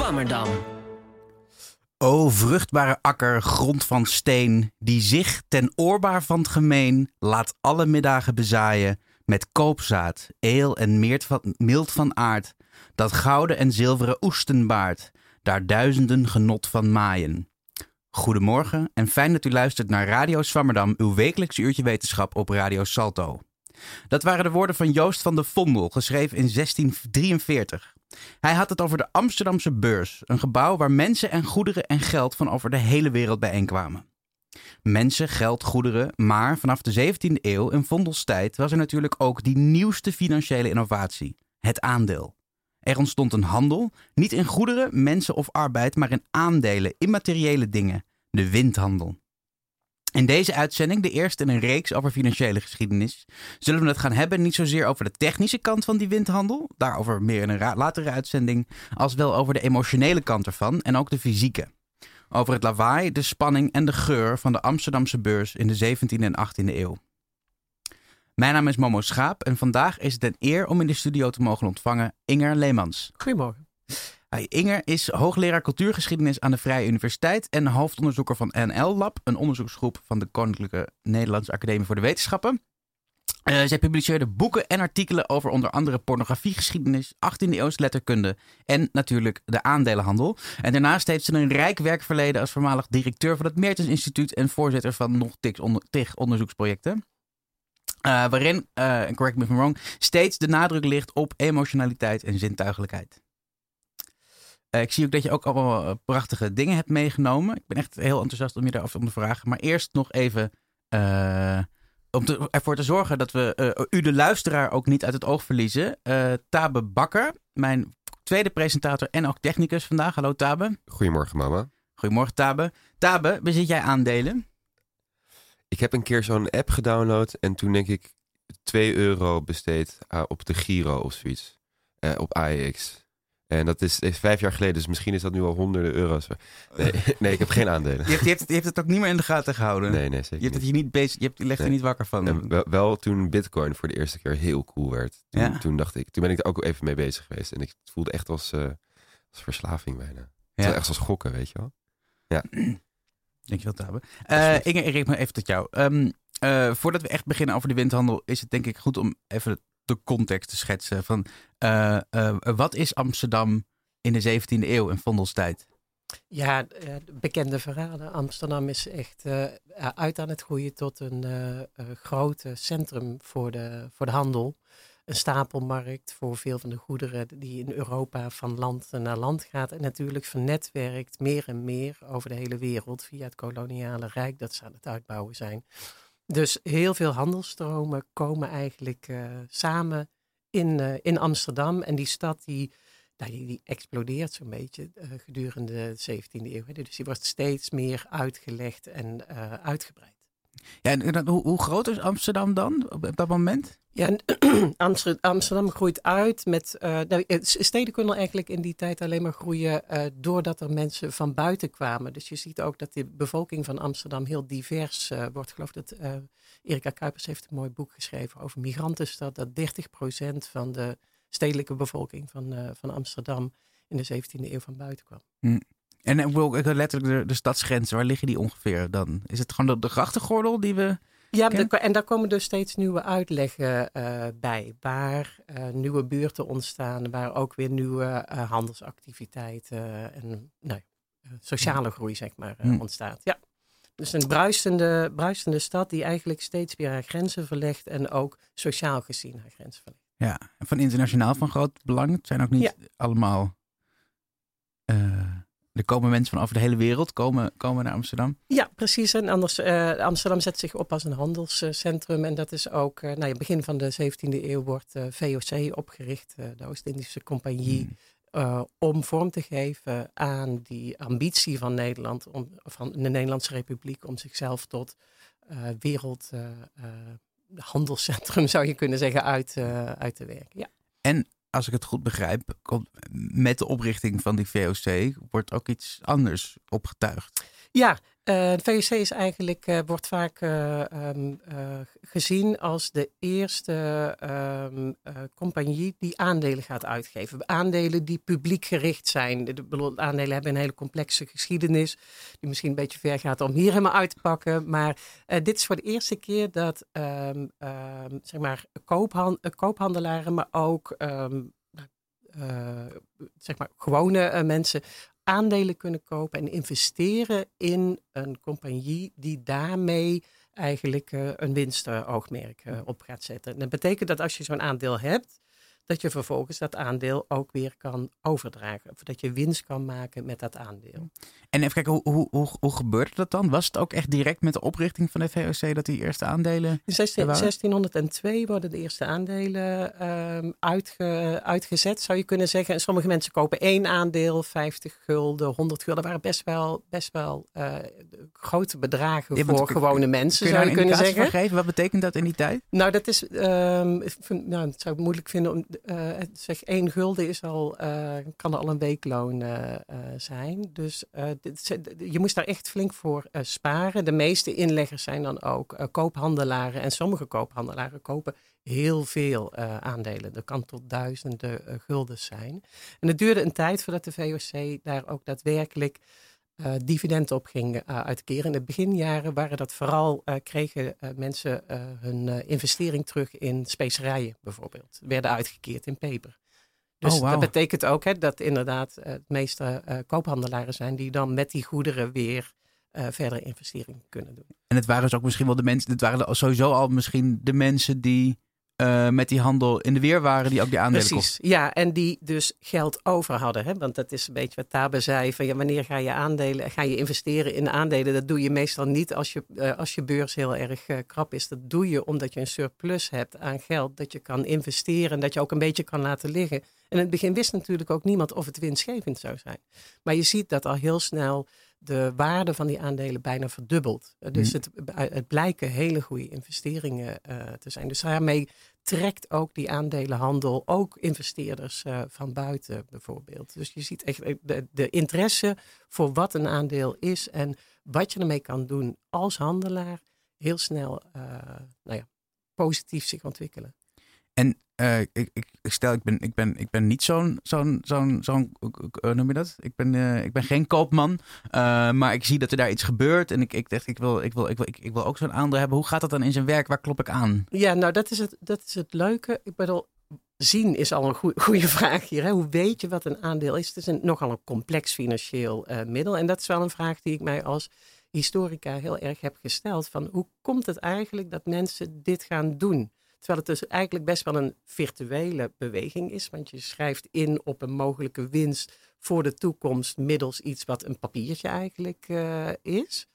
Swammerdam. O vruchtbare akker, grond van steen, die zich ten oorbaar van het gemeen laat alle middagen bezaaien met koopzaad, eel en mild van aard, dat gouden en zilveren oesten baart, daar duizenden genot van maaien. Goedemorgen en fijn dat u luistert naar Radio Swammerdam, uw wekelijks uurtje wetenschap op Radio Salto. Dat waren de woorden van Joost van de Vondel, geschreven in 1643. Hij had het over de Amsterdamse Beurs, een gebouw waar mensen en goederen en geld van over de hele wereld bijeenkwamen. Mensen, geld, goederen, maar vanaf de 17e eeuw in Vondels tijd was er natuurlijk ook die nieuwste financiële innovatie, het aandeel. Er ontstond een handel, niet in goederen, mensen of arbeid, maar in aandelen, immateriële dingen, de windhandel. In deze uitzending, de eerste in een reeks over financiële geschiedenis, zullen we het gaan hebben niet zozeer over de technische kant van die windhandel, daarover meer in een latere uitzending, als wel over de emotionele kant ervan en ook de fysieke. Over het lawaai, de spanning en de geur van de Amsterdamse Beurs in de 17e en 18e eeuw. Mijn naam is Momo Schaap en vandaag is het een eer om in de studio te mogen ontvangen Inger Leemans. Goedemorgen. Inger is hoogleraar cultuurgeschiedenis aan de Vrije Universiteit en hoofdonderzoeker van NL Lab, een onderzoeksgroep van de Koninklijke Nederlandse Academie voor de Wetenschappen. Zij publiceerde boeken en artikelen over onder andere pornografiegeschiedenis, 18e-eeuwse letterkunde en natuurlijk de aandelenhandel. En daarnaast heeft ze een rijk werkverleden als voormalig directeur van het Meertens Instituut en voorzitter van nog tig onderzoeksprojecten. Waarin, correct me if I'm wrong, steeds de nadruk ligt op emotionaliteit en zintuigelijkheid. Ik zie ook dat je ook allemaal prachtige dingen hebt meegenomen. Ik ben echt heel enthousiast om je daarover te vragen. Maar eerst nog even om ervoor te zorgen dat we u de luisteraar ook niet uit het oog verliezen. Tabe Bakker, mijn tweede presentator en ook technicus vandaag. Hallo Tabe. Goedemorgen mama. Goedemorgen Tabe. Tabe, bezit jij aandelen? Ik heb een keer zo'n app gedownload en toen denk ik €2 besteed op de Giro of zoiets. Op AEX. En dat is 5 jaar geleden, dus misschien is dat nu al honderden euro's. Nee, ik heb geen aandelen. Je hebt het ook niet meer in de gaten gehouden? Nee, zeker je hebt het hier niet bezig, je legt er niet wakker van? En wel toen Bitcoin voor de eerste keer heel cool werd. Toen ben ik er ook even mee bezig geweest. En ik voelde echt als verslaving bijna. Het was echt als gokken, weet je wel. Ja. Dankjewel, Tabe. Inger, ik richt me even tot jou. Voordat we echt beginnen over de windhandel, is het denk ik goed om even de context te schetsen van wat is Amsterdam in de 17e eeuw in Vondels tijd? Ja, bekende verhalen. Amsterdam is echt uit aan het groeien tot een groot centrum voor de handel. Een stapelmarkt voor veel van de goederen die in Europa van land naar land gaat. En natuurlijk vernetwerkt meer en meer over de hele wereld via het koloniale rijk dat ze aan het uitbouwen zijn. Dus heel veel handelsstromen komen eigenlijk samen in Amsterdam. En die stad die explodeert zo'n beetje gedurende de 17e eeuw. Hè. Dus die wordt steeds meer uitgelegd en uitgebreid. Ja, en hoe groot is Amsterdam dan op dat moment? Ja, Amsterdam groeit uit met... steden kunnen eigenlijk in die tijd alleen maar groeien doordat er mensen van buiten kwamen. Dus je ziet ook dat de bevolking van Amsterdam heel divers wordt. Ik geloof dat Erika Kuipers heeft een mooi boek geschreven over migrantenstad. Dat 30% van de stedelijke bevolking van Amsterdam in de 17e eeuw van buiten kwam. En letterlijk de stadsgrenzen, waar liggen die ongeveer dan? Is het gewoon de grachtengordel die we... Ja, en daar komen dus steeds nieuwe uitleggen bij. Waar nieuwe buurten ontstaan, waar ook weer nieuwe handelsactiviteiten en sociale groei zeg maar ontstaat. Ja. Dus een bruisende stad die eigenlijk steeds weer haar grenzen verlegt en ook sociaal gezien haar grenzen verlegt. Ja, en van internationaal van groot belang. Het zijn ook niet allemaal... Er komen mensen van over de hele wereld komen naar Amsterdam. Ja, precies. En anders, Amsterdam zet zich op als een handelscentrum. En dat is ook, begin van de 17e eeuw wordt VOC opgericht, de Oost-Indische Compagnie, om vorm te geven aan die ambitie van Nederland, van de Nederlandse Republiek, om zichzelf tot wereldhandelscentrum, zou je kunnen zeggen, uit te werken. Ja. En als ik het goed begrijp, met de oprichting van die VOC wordt ook iets anders opgetuigd. Ja, De VOC is eigenlijk, wordt vaak gezien als de eerste compagnie die aandelen gaat uitgeven. Aandelen die publiek gericht zijn. De aandelen hebben een hele complexe geschiedenis, die misschien een beetje ver gaat om hier helemaal uit te pakken. Maar dit is voor de eerste keer dat zeg maar koophandelaren, maar ook zeg maar gewone mensen aandelen kunnen kopen en investeren in een compagnie die daarmee eigenlijk een winstoogmerk op gaat zetten. En dat betekent dat als je zo'n aandeel hebt, dat je vervolgens dat aandeel ook weer kan overdragen. Of dat je winst kan maken met dat aandeel. En even kijken, hoe gebeurde dat dan? Was het ook echt direct met de oprichting van de VOC dat die eerste aandelen In 1602 worden de eerste aandelen uitgezet, zou je kunnen zeggen. En sommige mensen kopen 1 aandeel, 50 gulden, 100 gulden. Dat waren best wel grote bedragen voor gewone mensen, zou je kunnen zeggen. Van geven? Wat betekent dat in die tijd? Nou, dat is, het zou ik moeilijk vinden om, zeg 1 gulden is al, kan al een weekloon zijn. Dus je moest daar echt flink voor sparen. De meeste inleggers zijn dan ook koophandelaren. En sommige koophandelaren kopen heel veel aandelen. Dat kan tot duizenden guldens zijn. En het duurde een tijd voordat de VOC daar ook daadwerkelijk dividend op ging uitkeren. In de beginjaren waren dat vooral, kregen mensen hun investering terug in specerijen bijvoorbeeld. Werden uitgekeerd in peper. Dus dat betekent ook dat inderdaad het meeste koophandelaren zijn die dan met die goederen weer verder investeringen kunnen doen. En het waren dus ook misschien wel de mensen, het waren sowieso al misschien de mensen die met die handel in de weer waren, die ook die aandelen kochten. Precies, ja, en die dus geld over hadden. Hè? Want dat is een beetje wat Tabe zei, van ja, wanneer ga je investeren in aandelen? Dat doe je meestal niet als je beurs heel erg krap is. Dat doe je omdat je een surplus hebt aan geld, dat je kan investeren en dat je ook een beetje kan laten liggen. En in het begin wist natuurlijk ook niemand of het winstgevend zou zijn. Maar je ziet dat al heel snel de waarde van die aandelen bijna verdubbelt. Dus het blijken hele goede investeringen te zijn. Dus daarmee trekt ook die aandelenhandel ook investeerders van buiten bijvoorbeeld. Dus je ziet echt de interesse voor wat een aandeel is en wat je ermee kan doen als handelaar heel snel positief zich ontwikkelen. En ik ben niet zo'n hoe noem je dat? Ik ben geen koopman, maar ik zie dat er daar iets gebeurt en ik dacht ik wil ook zo'n aandeel hebben. Hoe gaat dat dan in zijn werk? Waar klop ik aan? Ja, nou dat is het leuke. Ik bedoel, zien is al een goede vraag hier. Hè? Hoe weet je wat een aandeel is? Het is nogal een complex financieel middel en dat is wel een vraag die ik mij als historica heel erg heb gesteld. Van hoe komt het eigenlijk dat mensen dit gaan doen? Terwijl het dus eigenlijk best wel een virtuele beweging is. Want je schrijft in op een mogelijke winst voor de toekomst middels iets wat een papiertje eigenlijk is.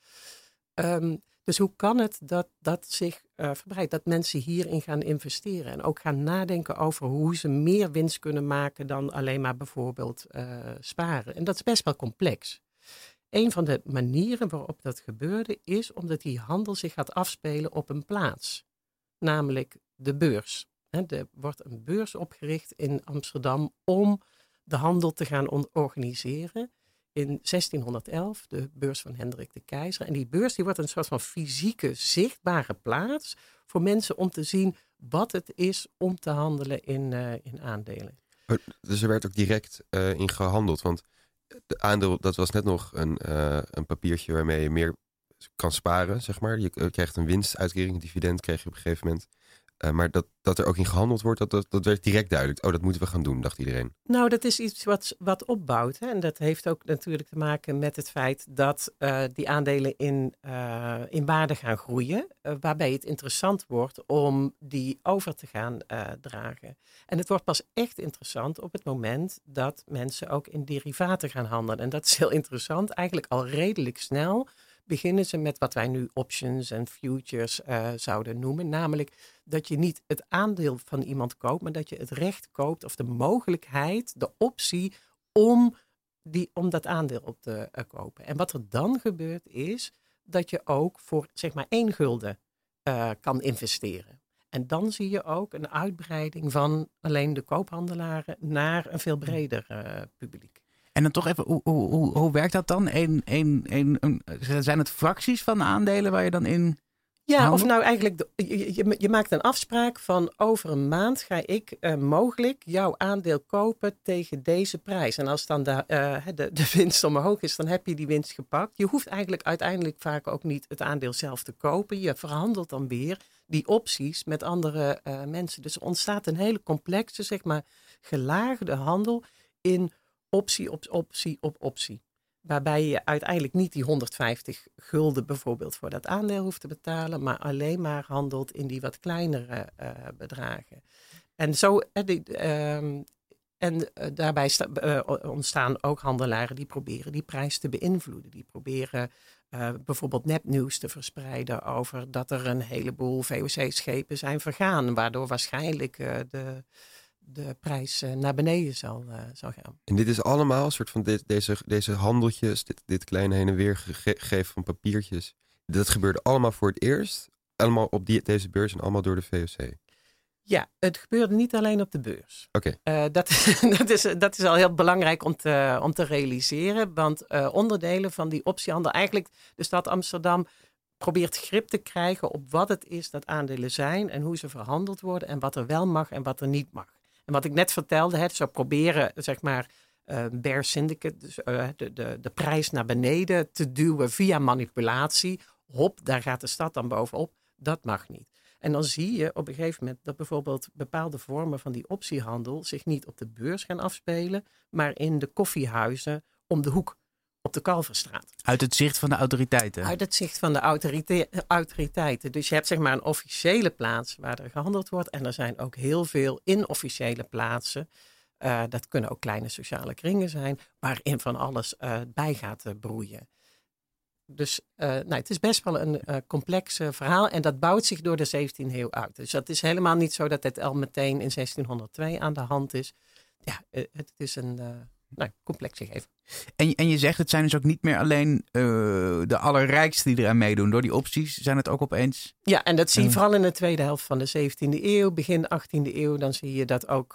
Dus hoe kan het dat zich verbreidt? Dat mensen hierin gaan investeren. En ook gaan nadenken over hoe ze meer winst kunnen maken dan alleen maar bijvoorbeeld sparen. En dat is best wel complex. Een van de manieren waarop dat gebeurde is omdat die handel zich gaat afspelen op een plaats. Namelijk de beurs. Er wordt een beurs opgericht in Amsterdam om de handel te gaan organiseren. In 1611, de beurs van Hendrik de Keizer. En die beurs wordt een soort van fysieke, zichtbare plaats voor mensen om te zien wat het is om te handelen in aandelen. Dus er werd ook direct in gehandeld. Want de aandeel, dat was net nog een papiertje waarmee je meer kan sparen, zeg maar. Je krijgt een winstuitkering, een dividend krijg je op een gegeven moment. Maar dat er ook in gehandeld wordt, dat werd direct duidelijk. Oh, dat moeten we gaan doen, dacht iedereen. Nou, dat is iets wat opbouwt. Hè? En dat heeft ook natuurlijk te maken met het feit dat die aandelen in waarde gaan groeien. Waarbij het interessant wordt om die over te gaan dragen. En het wordt pas echt interessant op het moment dat mensen ook in derivaten gaan handelen. En dat is heel interessant. Eigenlijk al redelijk snel beginnen ze met wat wij nu options en futures zouden noemen. Namelijk dat je niet het aandeel van iemand koopt, maar dat je het recht koopt of de mogelijkheid, de optie om dat aandeel op te kopen. En wat er dan gebeurt is dat je ook voor zeg maar 1 gulden kan investeren. En dan zie je ook een uitbreiding van alleen de koophandelaren naar een veel breder publiek. En dan toch even, hoe werkt dat dan? Zijn het fracties van aandelen waar je dan in... Ja, of nou eigenlijk, je maakt een afspraak van over een maand ga ik mogelijk jouw aandeel kopen tegen deze prijs. En als dan de winst omhoog is, dan heb je die winst gepakt. Je hoeft eigenlijk uiteindelijk vaak ook niet het aandeel zelf te kopen. Je verhandelt dan weer die opties met andere mensen. Dus er ontstaat een hele complexe, zeg maar, gelaagde handel in optie op optie op optie. Waarbij je uiteindelijk niet die 150 gulden bijvoorbeeld voor dat aandeel hoeft te betalen, maar alleen maar handelt in die wat kleinere bedragen. En zo, daarbij ontstaan ook handelaren die proberen die prijs te beïnvloeden. Die proberen bijvoorbeeld nepnieuws te verspreiden over dat er een heleboel VOC-schepen zijn vergaan, waardoor waarschijnlijk de prijs naar beneden zal gaan. En dit is allemaal een soort van deze handeltjes, dit kleine heen en weer gegeven van papiertjes. Dat gebeurde allemaal voor het eerst. Allemaal op deze beurs en allemaal door de VOC. Ja, het gebeurde niet alleen op de beurs. Oké. Dat is al heel belangrijk om te realiseren. Want onderdelen van die optiehandel, eigenlijk de stad Amsterdam probeert grip te krijgen op wat het is dat aandelen zijn en hoe ze verhandeld worden en wat er wel mag en wat er niet mag. En wat ik net vertelde, ze proberen, zeg maar, bear syndicate, dus de prijs naar beneden te duwen via manipulatie. Hop, daar gaat de stad dan bovenop. Dat mag niet. En dan zie je op een gegeven moment dat bijvoorbeeld bepaalde vormen van die optiehandel zich niet op de beurs gaan afspelen, maar in de koffiehuizen om de hoek op de Kalverstraat. Uit het zicht van de autoriteiten? Uit het zicht van de autoriteiten. Dus je hebt zeg maar een officiële plaats waar er gehandeld wordt. En er zijn ook heel veel inofficiële plaatsen. Dat kunnen ook kleine sociale kringen zijn, waarin van alles bij gaat broeien. Dus het is best wel een complex verhaal. En dat bouwt zich door de 17e eeuw uit. Dus dat is helemaal niet zo dat het al meteen in 1602 aan de hand is. Ja, het is een complex gegeven. En je zegt, het zijn dus ook niet meer alleen de allerrijksten die eraan meedoen. Door die opties zijn het ook opeens... Ja, en dat zie je vooral in de tweede helft van de 17e eeuw. Begin 18e eeuw, dan zie je dat ook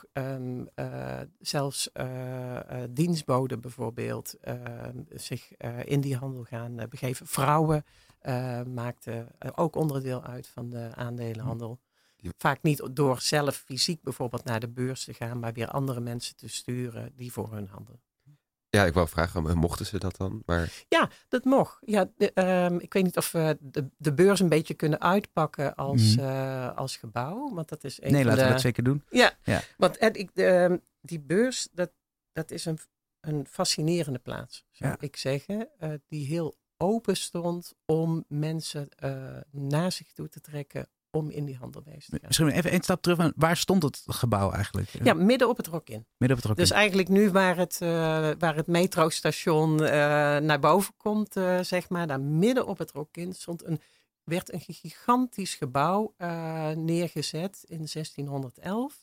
zelfs dienstboden bijvoorbeeld zich in die handel gaan begeven. Vrouwen maakten ook onderdeel uit van de aandelenhandel. Vaak niet door zelf fysiek bijvoorbeeld naar de beurs te gaan, maar weer andere mensen te sturen die voor hun handelen. Ja, ik wou vragen, mochten ze dat dan? Maar... Ja, dat mocht. Ja, ik weet niet of we de beurs een beetje kunnen uitpakken als gebouw. Want dat is laten we dat zeker doen. Ja. Want die beurs, dat is een fascinerende plaats, zou ik zeggen. Die heel open stond om mensen naar zich toe te trekken om in die handel bezig te gaan. Misschien even een stap terug. Waar stond het gebouw eigenlijk? Ja, midden op het Rokin. Dus eigenlijk nu waar het metrostation naar boven komt, zeg maar, daar midden op het Rokin werd een gigantisch gebouw neergezet in 1611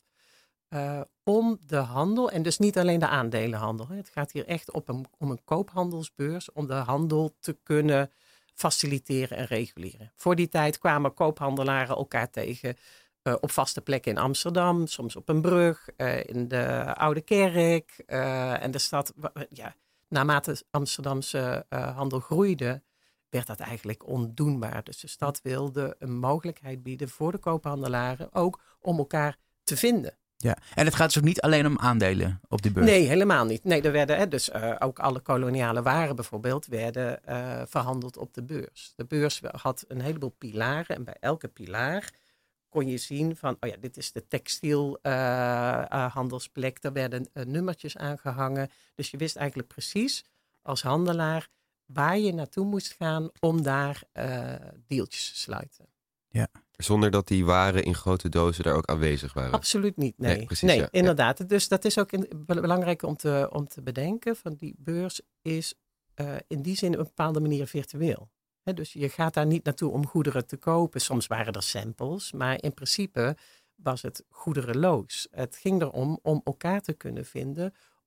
om de handel, en dus niet alleen de aandelenhandel. Het gaat hier echt om een koophandelsbeurs, om de handel te kunnen faciliteren en reguleren. Voor die tijd kwamen koophandelaren elkaar tegen op vaste plekken in Amsterdam, soms op een brug, in de Oude Kerk. En de stad, naarmate Amsterdamse handel groeide, werd dat eigenlijk ondoenbaar. Dus de stad wilde een mogelijkheid bieden voor de koophandelaren ook om elkaar te vinden. Ja, en het gaat dus ook niet alleen om aandelen op die beurs? Nee, helemaal niet. Nee, er werden ook alle koloniale waren bijvoorbeeld werden verhandeld op de beurs. De beurs had een heleboel pilaren en bij elke pilaar kon je zien van, dit is de textielhandelsplek. Daar werden nummertjes aangehangen. Dus je wist eigenlijk precies als handelaar waar je naartoe moest gaan om daar deeltjes te sluiten. Ja. Zonder dat die waren in grote dozen daar ook aanwezig waren? Absoluut niet, nee. Precies, ja. Inderdaad. Ja. Dus dat is ook belangrijk om te bedenken. Van die beurs is in die zin op een bepaalde manier virtueel. Dus je gaat daar niet naartoe om goederen te kopen. Soms waren er samples, maar in principe was het goederenloos. Het ging erom om elkaar te kunnen vinden,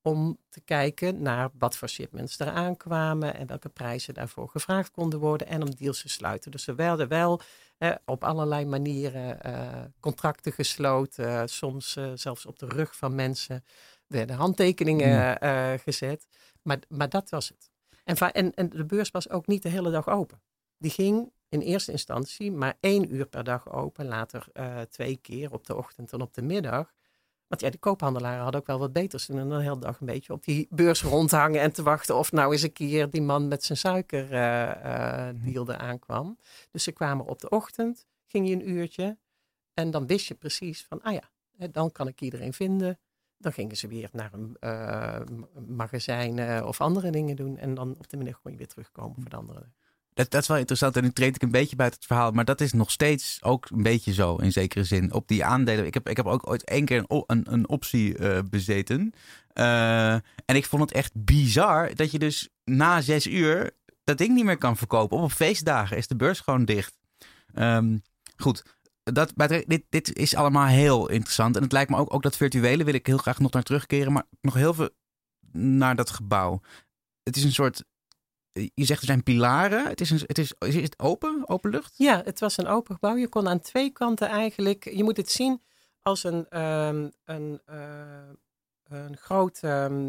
om te kijken naar wat voor shipments er aankwamen en welke prijzen daarvoor gevraagd konden worden en om deals te sluiten. Dus er werden wel op allerlei manieren contracten gesloten, soms zelfs op de rug van mensen werden handtekeningen gezet. Maar dat was het. En de beurs was ook niet de hele dag open. Die ging in eerste instantie maar 1 uur per dag open. Later 2 keer op de ochtend en op de middag. Want de koophandelaren hadden ook wel wat beters te doen dan de hele dag een beetje op die beurs rondhangen en te wachten of nou eens een keer die man met zijn suikerdeal aankwam. Dus ze kwamen op de ochtend, ging je een uurtje en dan wist je precies van, dan kan ik iedereen vinden. Dan gingen ze weer naar een magazijn of andere dingen doen. En dan op de middag kon je weer terugkomen voor de andere. Dat is wel interessant en nu treed ik een beetje buiten het verhaal. Maar dat is nog steeds ook een beetje zo in zekere zin. Op die aandelen. Ik heb ook ooit 1 keer een optie bezeten. En ik vond het echt bizar dat je dus na 6 uur dat ding niet meer kan verkopen. Op feestdagen is de beurs gewoon dicht. Goed. Dit is allemaal heel interessant. En het lijkt me ook dat virtuele wil ik heel graag nog naar terugkeren. Maar nog heel veel naar dat gebouw. Het is een soort... Je zegt er zijn pilaren. Is het open lucht? Ja, het was een open gebouw. Je kon aan 2 kanten eigenlijk... Je moet het zien als een groot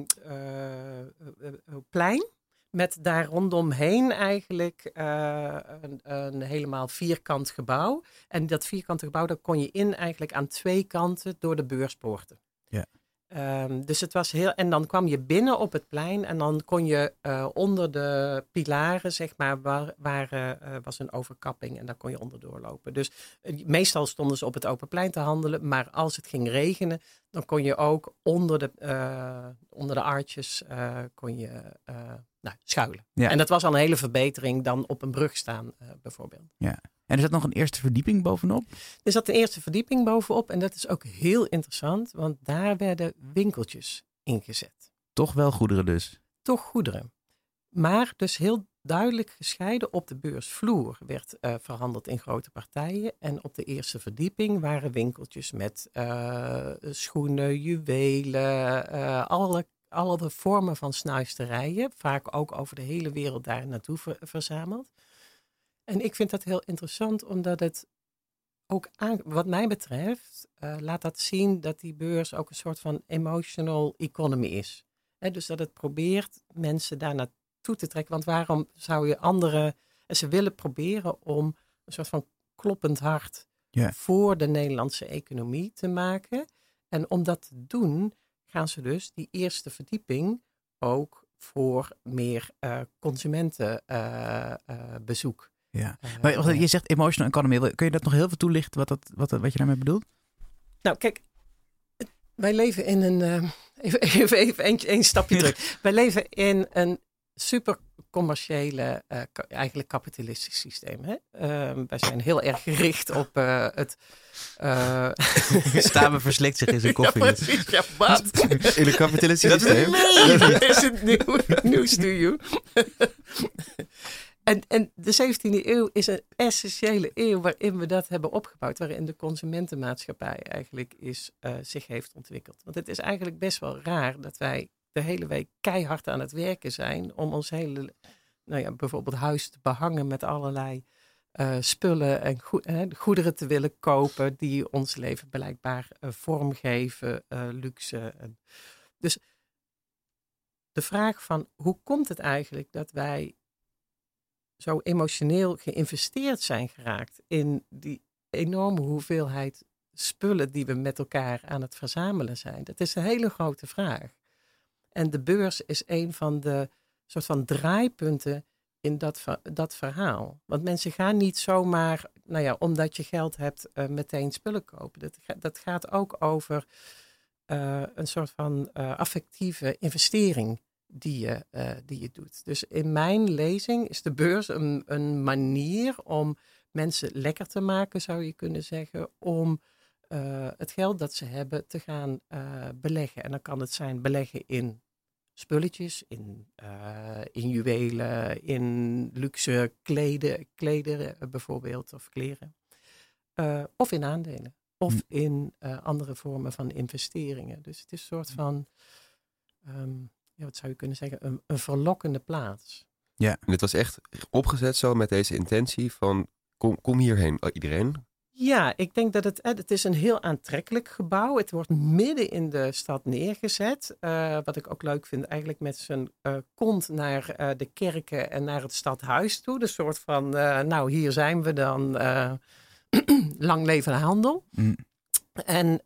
plein. Met daar rondomheen eigenlijk een helemaal vierkant gebouw. En dat vierkante gebouw, daar kon je in eigenlijk aan 2 kanten door de beurspoorten. Ja. Dus het was heel... En dan kwam je binnen op het plein en dan kon je onder de pilaren, zeg maar, was een overkapping en daar kon je onderdoor lopen. Dus meestal stonden ze op het open plein te handelen, maar als het ging regenen, dan kon je ook onder de arches kon je schuilen. Ja. En dat was al een hele verbetering dan op een brug staan, bijvoorbeeld. Ja. En er zat nog een eerste verdieping bovenop? Er zat een eerste verdieping bovenop en dat is ook heel interessant, want daar werden winkeltjes ingezet. Toch wel goederen dus? Toch goederen. Maar dus heel duidelijk gescheiden op de beursvloer werd verhandeld in grote partijen. En op de eerste verdieping waren winkeltjes met schoenen, juwelen, alle vormen van snuisterijen. Vaak ook over de hele wereld daar naartoe verzameld. En ik vind dat heel interessant, omdat het ook, wat mij betreft, laat dat zien dat die beurs ook een soort van emotional economy is. Dus dat het probeert mensen daar naartoe te trekken. Want waarom zou je anderen... Ze willen proberen om een soort van kloppend hart voor de Nederlandse economie te maken. En om dat te doen, gaan ze dus die eerste verdieping ook voor meer consumentenbezoek. Ja, maar je zegt emotional economy. Kun je dat nog heel veel toelichten wat je daarmee bedoelt? Nou, kijk, wij leven in een... Even een stapje terug. Wij leven in een super commerciële, eigenlijk kapitalistisch systeem. Hè? Wij zijn heel erg gericht op het... Stamen verslikt zich in zijn koffie. Ja, precies. Ja, wat? In een kapitalistisch systeem? Nee, dat is het nieuws to you. En de 17e eeuw is een essentiële eeuw waarin we dat hebben opgebouwd. Waarin de consumentenmaatschappij eigenlijk zich heeft ontwikkeld. Want het is eigenlijk best wel raar dat wij de hele week keihard aan het werken zijn. Om ons hele, bijvoorbeeld huis te behangen met allerlei spullen en goederen te willen kopen. Die ons leven blijkbaar vormgeven, luxe. Dus de vraag van hoe komt het eigenlijk dat wij zo emotioneel geïnvesteerd zijn geraakt in die enorme hoeveelheid spullen die we met elkaar aan het verzamelen zijn. Dat is een hele grote vraag. En de beurs is een van de soort van draaipunten in dat verhaal. Want mensen gaan niet zomaar, omdat je geld hebt, meteen spullen kopen. Dat gaat ook over een soort van affectieve investering die je doet. Dus in mijn lezing is de beurs een manier om mensen lekker te maken, zou je kunnen zeggen, om het geld dat ze hebben te gaan beleggen. En dan kan het zijn beleggen in spulletjes, in juwelen, in luxe klederen bijvoorbeeld, of kleren. Of in aandelen. Of in andere vormen van investeringen. Dus het is een soort van wat zou je kunnen zeggen, een verlokkende plaats. En het was echt opgezet zo met deze intentie van kom hierheen iedereen. Ja, ik denk dat het is een heel aantrekkelijk gebouw. Het wordt midden in de stad neergezet. Wat ik ook leuk vind, eigenlijk met zijn kont naar de kerken en naar het stadhuis toe. De soort van, hier zijn we dan. Lang leven de handel. Mm. En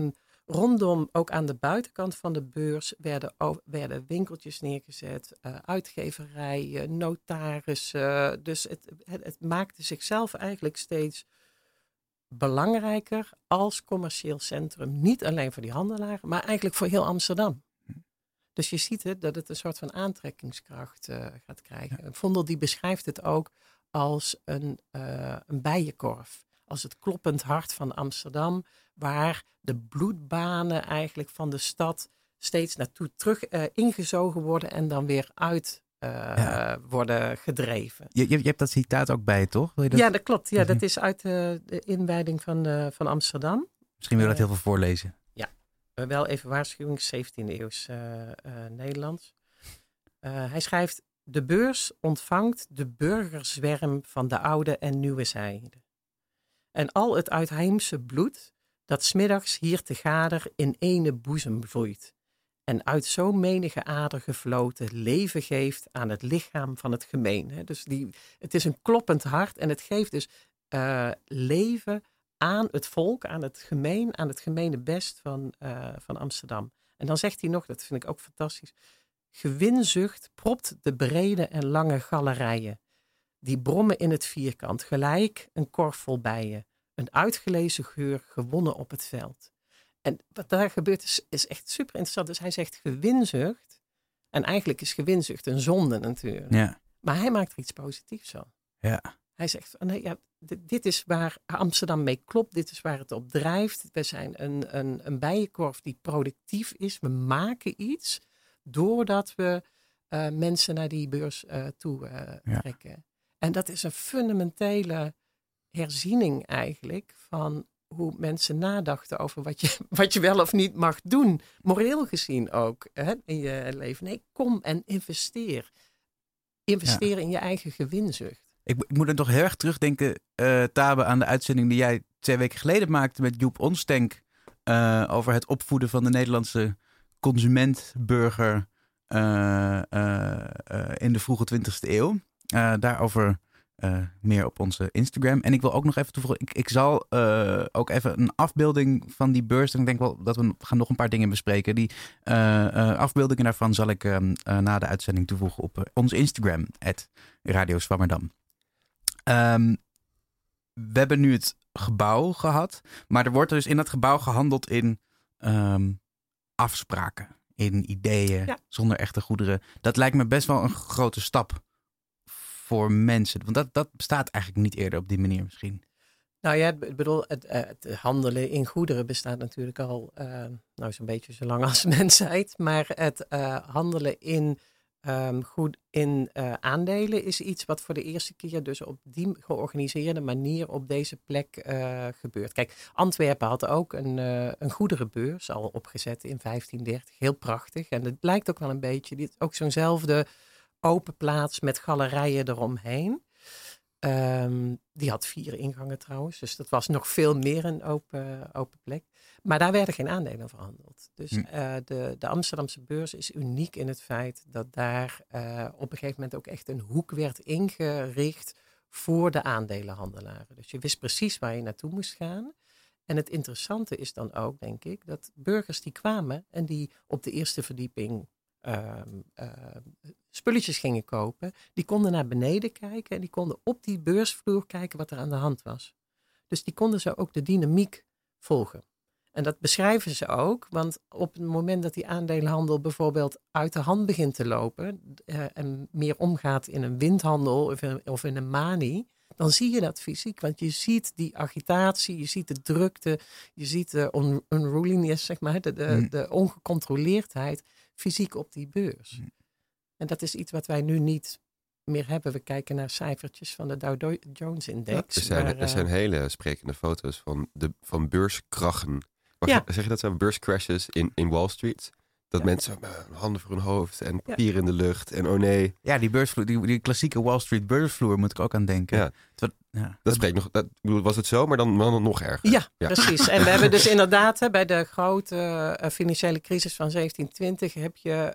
rondom, ook aan de buitenkant van de beurs, werden winkeltjes neergezet. Uitgeverijen, notarissen. Dus het maakte zichzelf eigenlijk steeds belangrijker als commercieel centrum. Niet alleen voor die handelaren, maar eigenlijk voor heel Amsterdam. Dus je ziet dat het een soort van aantrekkingskracht gaat krijgen. Vondel die beschrijft het ook als een bijenkorf. Als het kloppend hart van Amsterdam, waar de bloedbanen eigenlijk van de stad steeds naartoe terug ingezogen worden en dan weer uit worden gedreven. Je hebt dat citaat ook bij, toch? Wil je dat... Ja, dat klopt. Ja, dat is uit de inwijding van Amsterdam. Misschien wil je dat heel veel voorlezen. Wel even waarschuwing, 17e eeuws Nederlands. Hij schrijft: de beurs ontvangt de burgerzwerm van de oude en nieuwe zijde. En al het uitheemse bloed, dat 's middags hier te Gader in ene boezem vloeit. En uit zo menige ader gefloten leven geeft aan het lichaam van het gemeen. Hè. Dus het is een kloppend hart en het geeft dus leven aan het volk, aan het gemene best van Amsterdam. En dan zegt hij nog, dat vind ik ook fantastisch: gewinzucht propt de brede en lange galerijen. Die brommen in het vierkant, gelijk een korf vol bijen. Een uitgelezen geur gewonnen op het veld. En wat daar gebeurt is echt super interessant. Dus hij zegt gewinzucht. En eigenlijk is gewinzucht een zonde natuurlijk. Ja. Maar hij maakt er iets positiefs van. Ja. Hij zegt, dit is waar Amsterdam mee klopt. Dit is waar het op drijft. We zijn een bijenkorf die productief is. We maken iets doordat we mensen naar die beurs toe trekken. En dat is een fundamentele herziening eigenlijk van hoe mensen nadachten over wat je wel of niet mag doen. Moreel gezien ook in je leven. Nee, kom en investeer. Investeer in je eigen gewinzucht. Ik moet er toch heel erg terugdenken, Tabe, aan de uitzending die jij 2 weken geleden maakte met Joep Onstenk. Over het opvoeden van de Nederlandse consument-burger in de vroege 20e eeuw. Daarover meer op onze Instagram. En ik wil ook nog even toevoegen, ik zal ook even een afbeelding van die beurs, en ik denk wel dat we gaan nog een paar dingen bespreken. Die afbeeldingen daarvan zal ik na de uitzending toevoegen op onze Instagram, @Radio Zwammerdam. We hebben nu het gebouw gehad, maar er wordt dus in dat gebouw gehandeld in afspraken, in ideeën, zonder echte goederen. Dat lijkt me best wel een grote stap voor mensen. Want dat bestaat eigenlijk niet eerder op die manier misschien. Nou ja, ik bedoel, het handelen in goederen bestaat natuurlijk al zo'n beetje zo lang als mensheid. Maar het handelen in aandelen is iets wat voor de eerste keer dus op die georganiseerde manier op deze plek gebeurt. Kijk, Antwerpen had ook een goederenbeurs al opgezet in 1530. Heel prachtig. En het lijkt ook wel een beetje, ook zo'nzelfde open plaats met galerijen eromheen. Die had 4 ingangen trouwens. Dus dat was nog veel meer een open plek. Maar daar werden geen aandelen verhandeld. Dus de Amsterdamse beurs is uniek in het feit dat daar op een gegeven moment ook echt een hoek werd ingericht voor de aandelenhandelaren. Dus je wist precies waar je naartoe moest gaan. En het interessante is dan ook, denk ik, dat burgers die kwamen en die op de eerste verdieping spulletjes gingen kopen, die konden naar beneden kijken en die konden op die beursvloer kijken wat er aan de hand was. Dus die konden zo ook de dynamiek volgen. En dat beschrijven ze ook, want op het moment dat die aandelenhandel bijvoorbeeld uit de hand begint te lopen en meer omgaat in een windhandel of in een manie, dan zie je dat fysiek. Want je ziet die agitatie, je ziet de drukte, je ziet de unruliness, zeg maar, de ongecontroleerdheid fysiek op die beurs. En dat is iets wat wij nu niet meer hebben. We kijken naar cijfertjes van de Dow Jones Index. Ja, er zijn hele sprekende foto's van beurskrachen. Zeg je dat zo? Beurscrashes in Wall Street. Dat mensen handen voor hun hoofd en papier in de lucht en oh nee. Ja, die beursvloer, die klassieke Wall Street beursvloer moet ik ook aan denken. Ja. Dat spreekt nog. Was het zo, maar dan nog erger. Ja, precies. En we hebben dus inderdaad bij de grote financiële crisis van 1720 heb je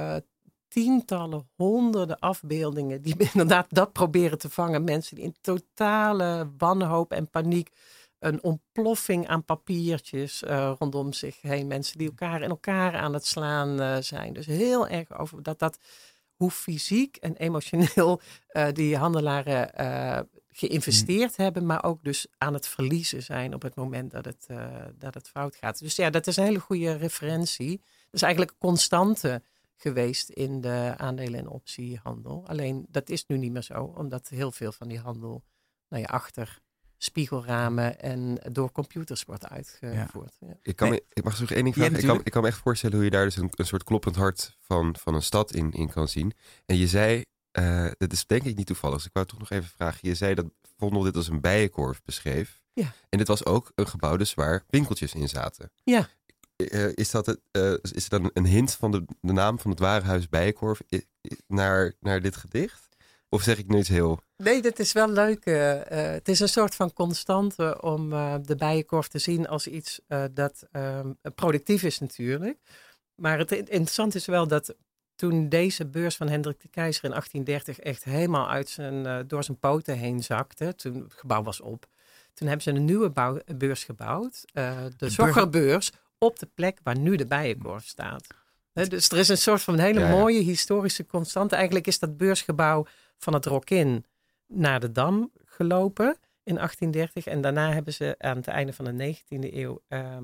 tientallen, honderden afbeeldingen die inderdaad dat proberen te vangen. Mensen die in totale wanhoop en paniek, een ontploffing aan papiertjes rondom zich heen. Mensen die elkaar aan het slaan zijn. Dus heel erg over hoe fysiek en emotioneel die handelaren geïnvesteerd hebben, maar ook dus aan het verliezen zijn op het moment dat het fout gaat. Dus ja, dat is een hele goede referentie. Dat is eigenlijk een constante geweest in de aandelen- en optiehandel. Alleen dat is nu niet meer zo, omdat heel veel van die handel achter spiegelramen en door computers wordt uitgevoerd. Ja. Ik mag nog één ding vragen. Ja, ik kan me echt voorstellen hoe je daar dus een soort kloppend hart van een stad in kan zien. En je zei, dat is denk ik niet toevallig, dus ik wou toch nog even vragen. Je zei dat Vondel dit als een bijenkorf beschreef. Ja. En dit was ook een gebouw dus waar winkeltjes in zaten. Ja. Is er dan een hint van de naam van het warenhuis Bijenkorf naar dit gedicht? Of zeg ik nu iets heel... Nee, dat is wel leuk. Het is een soort van constante om de Bijenkorf te zien als iets dat productief is natuurlijk. Maar het interessante is wel dat toen deze beurs van Hendrik de Keyser in 1830 echt helemaal door zijn poten heen zakte, toen het gebouw was op, toen hebben ze een nieuwe beurs gebouwd. De Zoggerbeurs op de plek waar nu de Bijenkorf staat. Dus er is een soort van hele mooie historische constante. Eigenlijk is dat beursgebouw van het Rokin naar de Dam gelopen in 1830. En daarna hebben ze aan het einde van de 19e eeuw,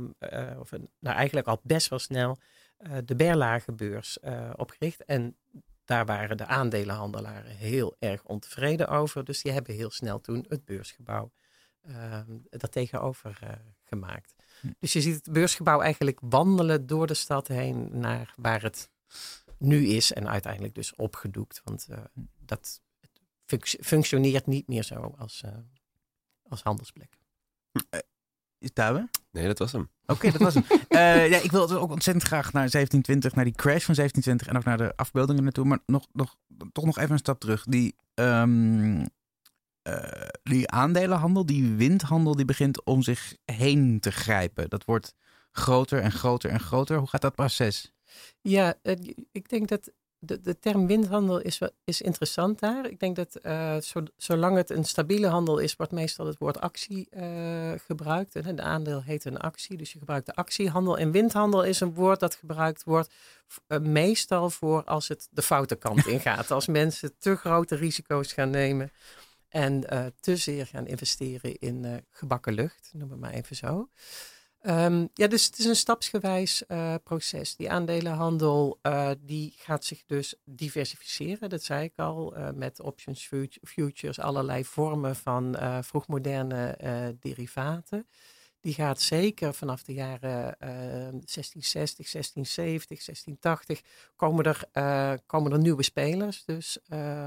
eigenlijk al best wel snel, de Berlagebeurs opgericht. En daar waren de aandelenhandelaren heel erg ontevreden over. Dus die hebben heel snel toen het beursgebouw daartegenover gemaakt. Dus je ziet het beursgebouw eigenlijk wandelen door de stad heen naar waar het nu is en uiteindelijk dus opgedoekt. Want dat functioneert niet meer zo als handelsplek. Is het daar? Nee, dat was hem. Oké, dat was hem. Ik wil ook ontzettend graag naar 1720, naar die crash van 1720 en ook naar de afbeeldingen naartoe. Maar toch nog even een stap terug. Die aandelenhandel, die windhandel, die begint om zich heen te grijpen. Dat wordt groter en groter en groter. Hoe gaat dat proces? Ja, ik denk dat de term windhandel is interessant daar. Ik denk dat zolang het een stabiele handel is, wordt meestal het woord actie gebruikt. De aandeel heet een actie, dus je gebruikt de actiehandel. En windhandel is een woord dat gebruikt wordt meestal voor als het de foute kant ingaat. Als mensen te grote risico's gaan nemen en te zeer gaan investeren in gebakken lucht, noem het maar even zo. Dus het is een stapsgewijs proces. Die aandelenhandel die gaat zich dus diversificeren. Dat zei ik al, met options, futures, allerlei vormen van vroegmoderne derivaten. Die gaat zeker vanaf de jaren 1660, 1670, 1680 komen er nieuwe spelers dus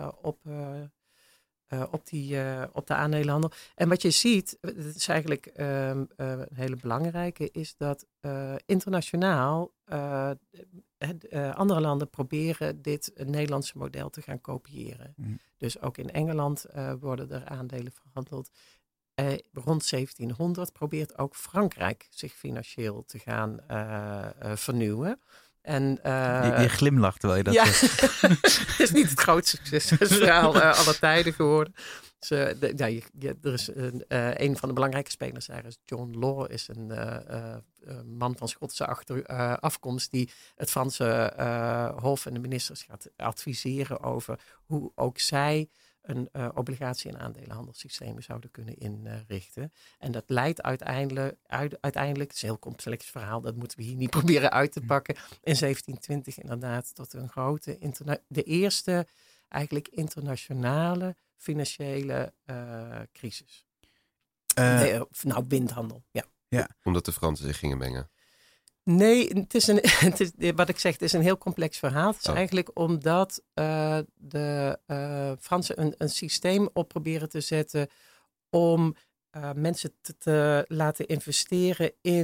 op de aandelenhandel. En wat je ziet, dat is eigenlijk een hele belangrijke, is dat internationaal andere landen proberen dit Nederlandse model te gaan kopiëren. Dus ook in Engeland worden er aandelen verhandeld. Rond 1700 probeert ook Frankrijk zich financieel te gaan vernieuwen. En, je glimlacht terwijl je dat zegt. Het is niet het grootste succesverhaal aller tijden geworden. Dus, er is een van de belangrijke spelers daar is John Law, is een man van Schotse afkomst die het Franse Hof en de ministers gaat adviseren over hoe ook zij een obligatie- en aandelenhandelssysteem zouden kunnen inrichten. En dat leidt uiteindelijk, het is een heel complex verhaal, dat moeten we hier niet proberen uit te pakken, in 1720 inderdaad tot een grote, de eerste eigenlijk internationale financiële crisis. Windhandel, ja. Omdat de Fransen zich gingen mengen. Nee, wat ik zeg, het is een heel complex verhaal. Het is eigenlijk omdat de Fransen een systeem op proberen te zetten om mensen te laten investeren in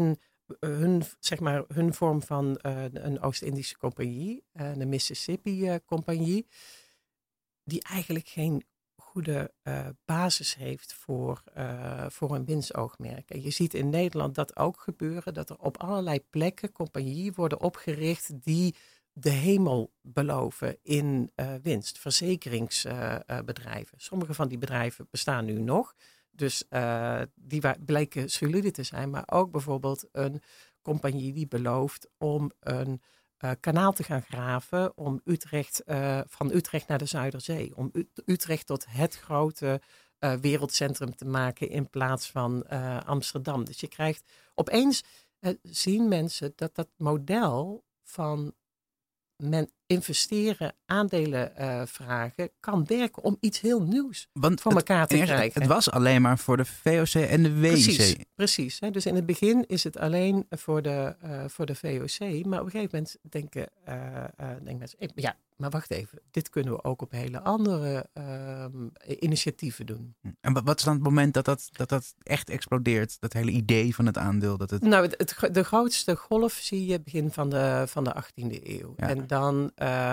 hun vorm van een Oost-Indische compagnie, de Mississippi Compagnie, die eigenlijk geen goede basis heeft voor een winstoogmerk. En je ziet in Nederland dat ook gebeuren, dat er op allerlei plekken compagnieën worden opgericht die de hemel beloven in winst. Verzekeringsbedrijven. Sommige van die bedrijven bestaan nu nog. Dus die bleken solide te zijn. Maar ook bijvoorbeeld een compagnie die belooft om een kanaal te gaan graven om van Utrecht naar de Zuiderzee. Om Utrecht tot het grote wereldcentrum te maken in plaats van Amsterdam. Dus je krijgt opeens zien mensen dat model van investeren, aandelen vragen, kan werken om iets heel nieuws voor elkaar te krijgen. Het was alleen maar voor de VOC en de WIC. Precies. Hè? Dus in het begin is het alleen voor de VOC. Maar op een gegeven moment denken mensen, ja, maar wacht even. Dit kunnen we ook op hele andere initiatieven doen. En wat is dan het moment dat echt explodeert? Dat hele idee van het aandeel? Nou, de grootste golf zie je begin van de 18e eeuw. Ja. En dan,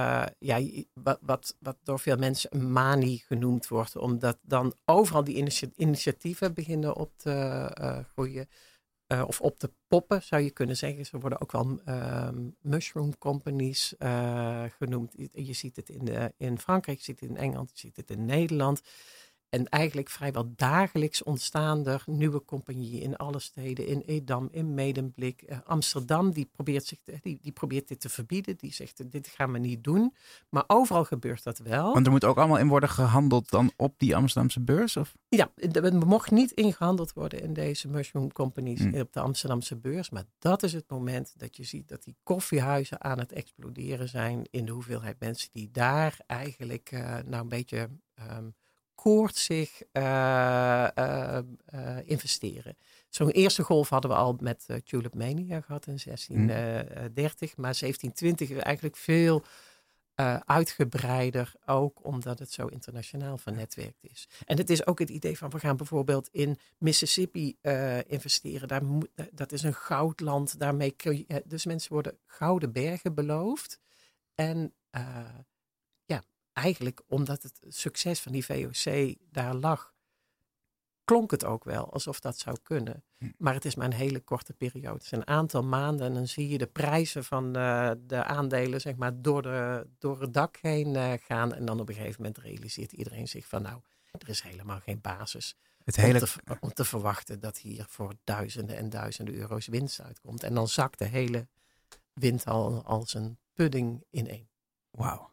wat door veel mensen een manie genoemd wordt. Omdat dan overal die initiatieven beginnen op te groeien. Of op te poppen, zou je kunnen zeggen. Ze worden ook wel mushroom companies genoemd. Je ziet het in Frankrijk, je ziet het in Engeland, je ziet het in Nederland. En eigenlijk vrijwel dagelijks ontstaan er nieuwe compagnieën in alle steden. In Edam, in Medemblik. Amsterdam, die probeert dit te verbieden. Die zegt, dit gaan we niet doen. Maar overal gebeurt dat wel. Want er moet ook allemaal in worden gehandeld dan op die Amsterdamse beurs? Of? Ja, er mocht niet ingehandeld worden in deze mushroom companies op de Amsterdamse beurs. Maar dat is het moment dat je ziet dat die koffiehuizen aan het exploderen zijn. In de hoeveelheid mensen die daar eigenlijk een beetje koortsig investeren. Zo'n eerste golf hadden we al met Tulip Mania gehad in 1630. Maar 1720 is eigenlijk veel uitgebreider, ook omdat het zo internationaal vernetwerkt is. En het is ook het idee van, we gaan bijvoorbeeld in Mississippi investeren. Dat is een goudland. Daarmee kun je, dus mensen worden gouden bergen beloofd. En eigenlijk omdat het succes van die VOC daar lag, klonk het ook wel alsof dat zou kunnen. Maar het is maar een hele korte periode. Het is een aantal maanden en dan zie je de prijzen van de aandelen zeg maar door het dak heen gaan. En dan op een gegeven moment realiseert iedereen zich van er is helemaal geen basis om te verwachten dat hier voor duizenden en duizenden euro's winst uitkomt. En dan zakt de hele wind al als een pudding ineen. Wauw.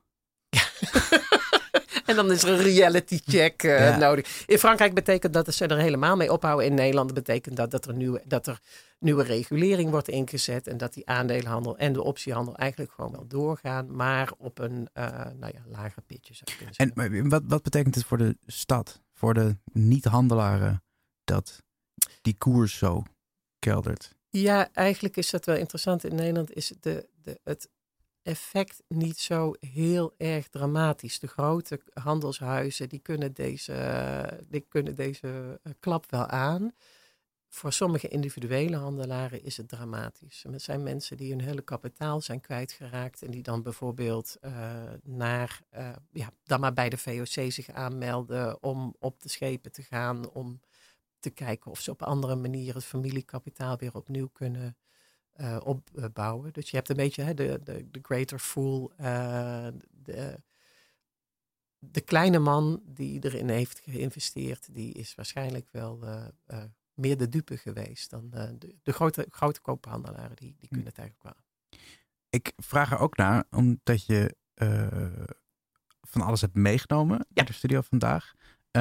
En dan is er een reality check nodig. In Frankrijk betekent dat ze er helemaal mee ophouden. In Nederland betekent dat er nieuwe regulering wordt ingezet. En dat die aandelenhandel en de optiehandel eigenlijk gewoon wel doorgaan. Maar op een lager pitje zou je kunnen zeggen. En wat betekent het voor de stad? Voor de niet-handelaren dat die koers zo keldert? Ja, eigenlijk is dat wel interessant. In Nederland is het effect niet zo heel erg dramatisch. De grote handelshuizen die kunnen deze klap wel aan. Voor sommige individuele handelaren is het dramatisch. Er zijn mensen die hun hele kapitaal zijn kwijtgeraakt en die dan bijvoorbeeld dan maar bij de VOC zich aanmelden om op de schepen te gaan, om te kijken of ze op andere manieren het familiekapitaal weer opnieuw kunnen opbouwen. Dus je hebt een beetje de greater fool, de kleine man die erin heeft geïnvesteerd, die is waarschijnlijk wel meer de dupe geweest dan de grote koophandelaren. Die kunnen het eigenlijk wel. Ik vraag er ook naar, omdat je van alles hebt meegenomen in de studio vandaag.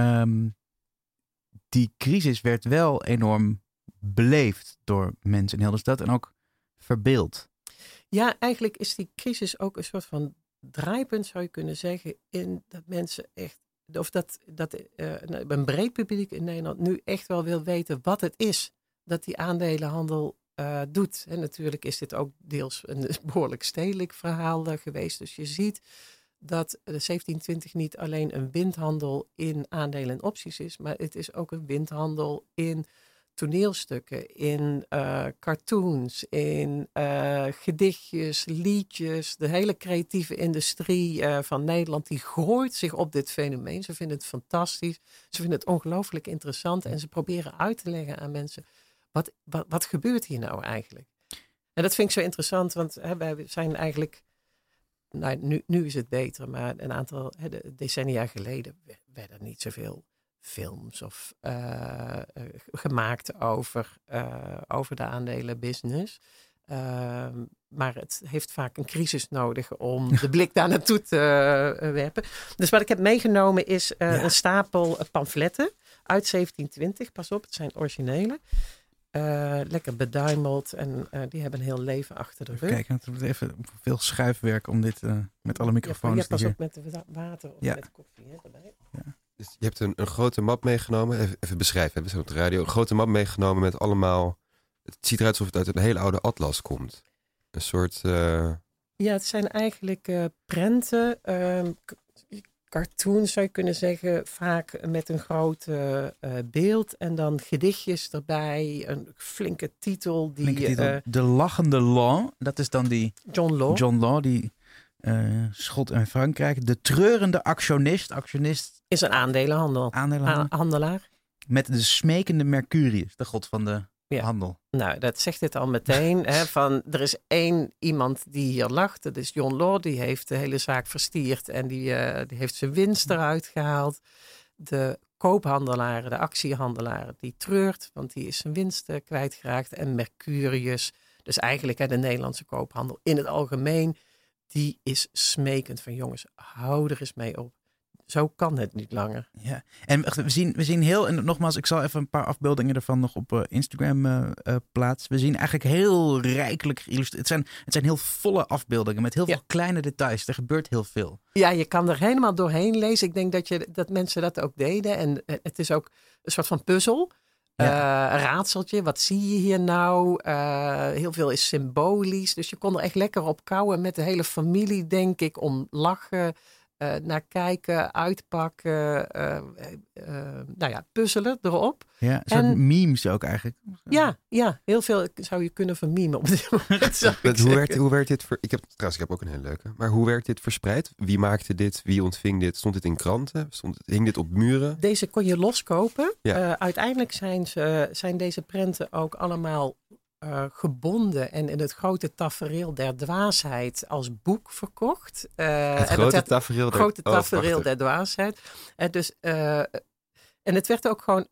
Die crisis werd wel enorm beleefd door mensen in heel de stad en ook verbeeld. Ja, eigenlijk is die crisis ook een soort van draaipunt, zou je kunnen zeggen, in dat mensen echt, of dat een breed publiek in Nederland nu echt wel wil weten wat het is dat die aandelenhandel doet. En natuurlijk is dit ook deels een behoorlijk stedelijk verhaal geweest. Dus je ziet dat de 1720 niet alleen een windhandel in aandelen en opties is, maar het is ook een windhandel in toneelstukken, in cartoons, in gedichtjes, liedjes. De hele creatieve industrie van Nederland, die gooit zich op dit fenomeen. Ze vinden het fantastisch. Ze vinden het ongelooflijk interessant. En ze proberen uit te leggen aan mensen, wat gebeurt hier nou eigenlijk? En dat vind ik zo interessant, want wij zijn eigenlijk... Nou, nu is het beter, maar een aantal decennia geleden werden niet zoveel films of gemaakt over de aandelenbusiness. Maar het heeft vaak een crisis nodig om de blik daar naartoe te werpen. Dus wat ik heb meegenomen is een stapel pamfletten uit 1720. Pas op, het zijn originele. Lekker beduimeld en die hebben een heel leven achter de rug. Kijk, het wordt even veel schuifwerk om dit met alle microfoons pas hier. op met de water of met koffie erbij. Ja. Dus je hebt een grote map meegenomen. Even beschrijven, we zijn op de radio. Een grote map meegenomen met allemaal... Het ziet eruit alsof het uit een hele oude atlas komt. Een soort... Ja, het zijn eigenlijk prenten, cartoons zou je kunnen zeggen, vaak met een groot beeld en dan gedichtjes erbij, een flinke titel. De Lachende Law, dat is dan die John Law, die Schot en Frankrijk. De Treurende Actionist is een aandelenhandelaar. Met de Smekende Mercurius, de god van de handel. Nou, dat zegt het al meteen. Er is één iemand die hier lacht. Dat is John Law. Die heeft de hele zaak verstierd. En die heeft zijn winst eruit gehaald. De koophandelaren, de actiehandelaren, die treurt. Want die is zijn winst kwijtgeraakt. En Mercurius, dus eigenlijk de Nederlandse koophandel in het algemeen. Die is smekend van jongens, hou er eens mee op. Zo kan het niet langer. Ja, en we zien heel... En nogmaals, ik zal even een paar afbeeldingen ervan nog op Instagram plaatsen. We zien eigenlijk heel rijkelijk geïllustreerd. Het zijn heel volle afbeeldingen met heel veel kleine details. Er gebeurt heel veel. Ja, je kan er helemaal doorheen lezen. Ik denk dat mensen dat ook deden. En het is ook een soort van puzzel. Een raadseltje. Wat zie je hier nou? Heel veel is symbolisch. Dus je kon er echt lekker op kouwen met de hele familie, denk ik, om lachen... naar kijken, uitpakken, puzzelen erop. Ja, een soort memes ook eigenlijk. Ja, heel veel zou je kunnen vermemen op dit moment. Hoe werd dit... Ik heb ook een hele leuke. Maar hoe werd dit verspreid? Wie maakte dit? Wie ontving dit? Stond dit in kranten? Hing dit op muren? Deze kon je loskopen. Ja. Uiteindelijk zijn deze prenten ook allemaal... gebonden en in het grote tafereel der dwaasheid als boek verkocht. Het grote tafereel der dwaasheid. En het werd ook gewoon,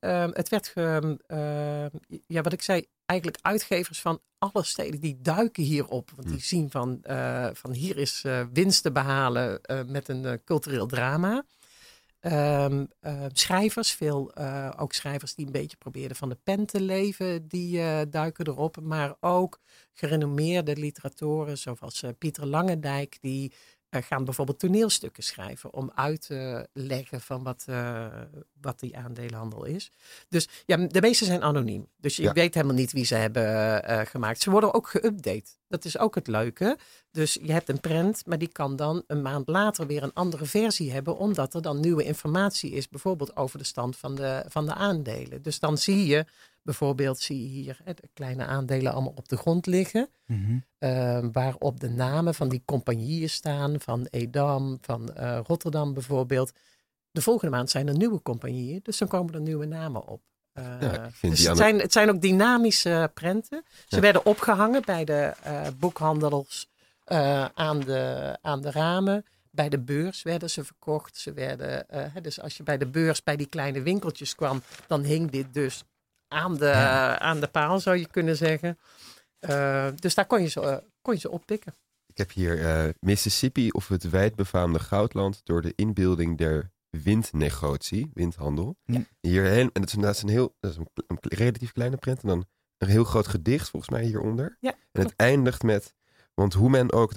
wat ik zei, eigenlijk uitgevers van alle steden die duiken hierop. Want die zien van hier is winst te behalen met een cultureel drama. Schrijvers, ook schrijvers die een beetje probeerden van de pen te leven, die duiken erop. Maar ook gerenommeerde literatoren zoals Pieter Langendijk, die gaan bijvoorbeeld toneelstukken schrijven om uit te leggen van wat die aandelenhandel is. Dus ja, de meeste zijn anoniem. Dus je weet helemaal niet wie ze hebben gemaakt. Ze worden ook geüpdate. Dat is ook het leuke. Dus je hebt een prent, maar die kan dan een maand later weer een andere versie hebben, omdat er dan nieuwe informatie is, bijvoorbeeld over de stand van de aandelen. Dus dan zie je hier de kleine aandelen allemaal op de grond liggen, waarop de namen van die compagnieën staan, van Edam, van Rotterdam bijvoorbeeld. De volgende maand zijn er nieuwe compagnieën, dus dan komen er nieuwe namen op. Het zijn ook dynamische prenten. Ze werden opgehangen bij de boekhandels aan de ramen. Bij de beurs werden ze verkocht. Ze werden, dus als je bij de beurs bij die kleine winkeltjes kwam, dan hing dit dus aan de paal, zou je kunnen zeggen. Dus daar kon je ze oppikken. Ik heb hier Mississippi of het wijdbefaamde goudland door de inbeelding der windnegotie, windhandel. Ja. Hierheen, en dat is een relatief kleine print en dan een heel groot gedicht volgens mij hieronder. Ja, en het eindigt met, want hoe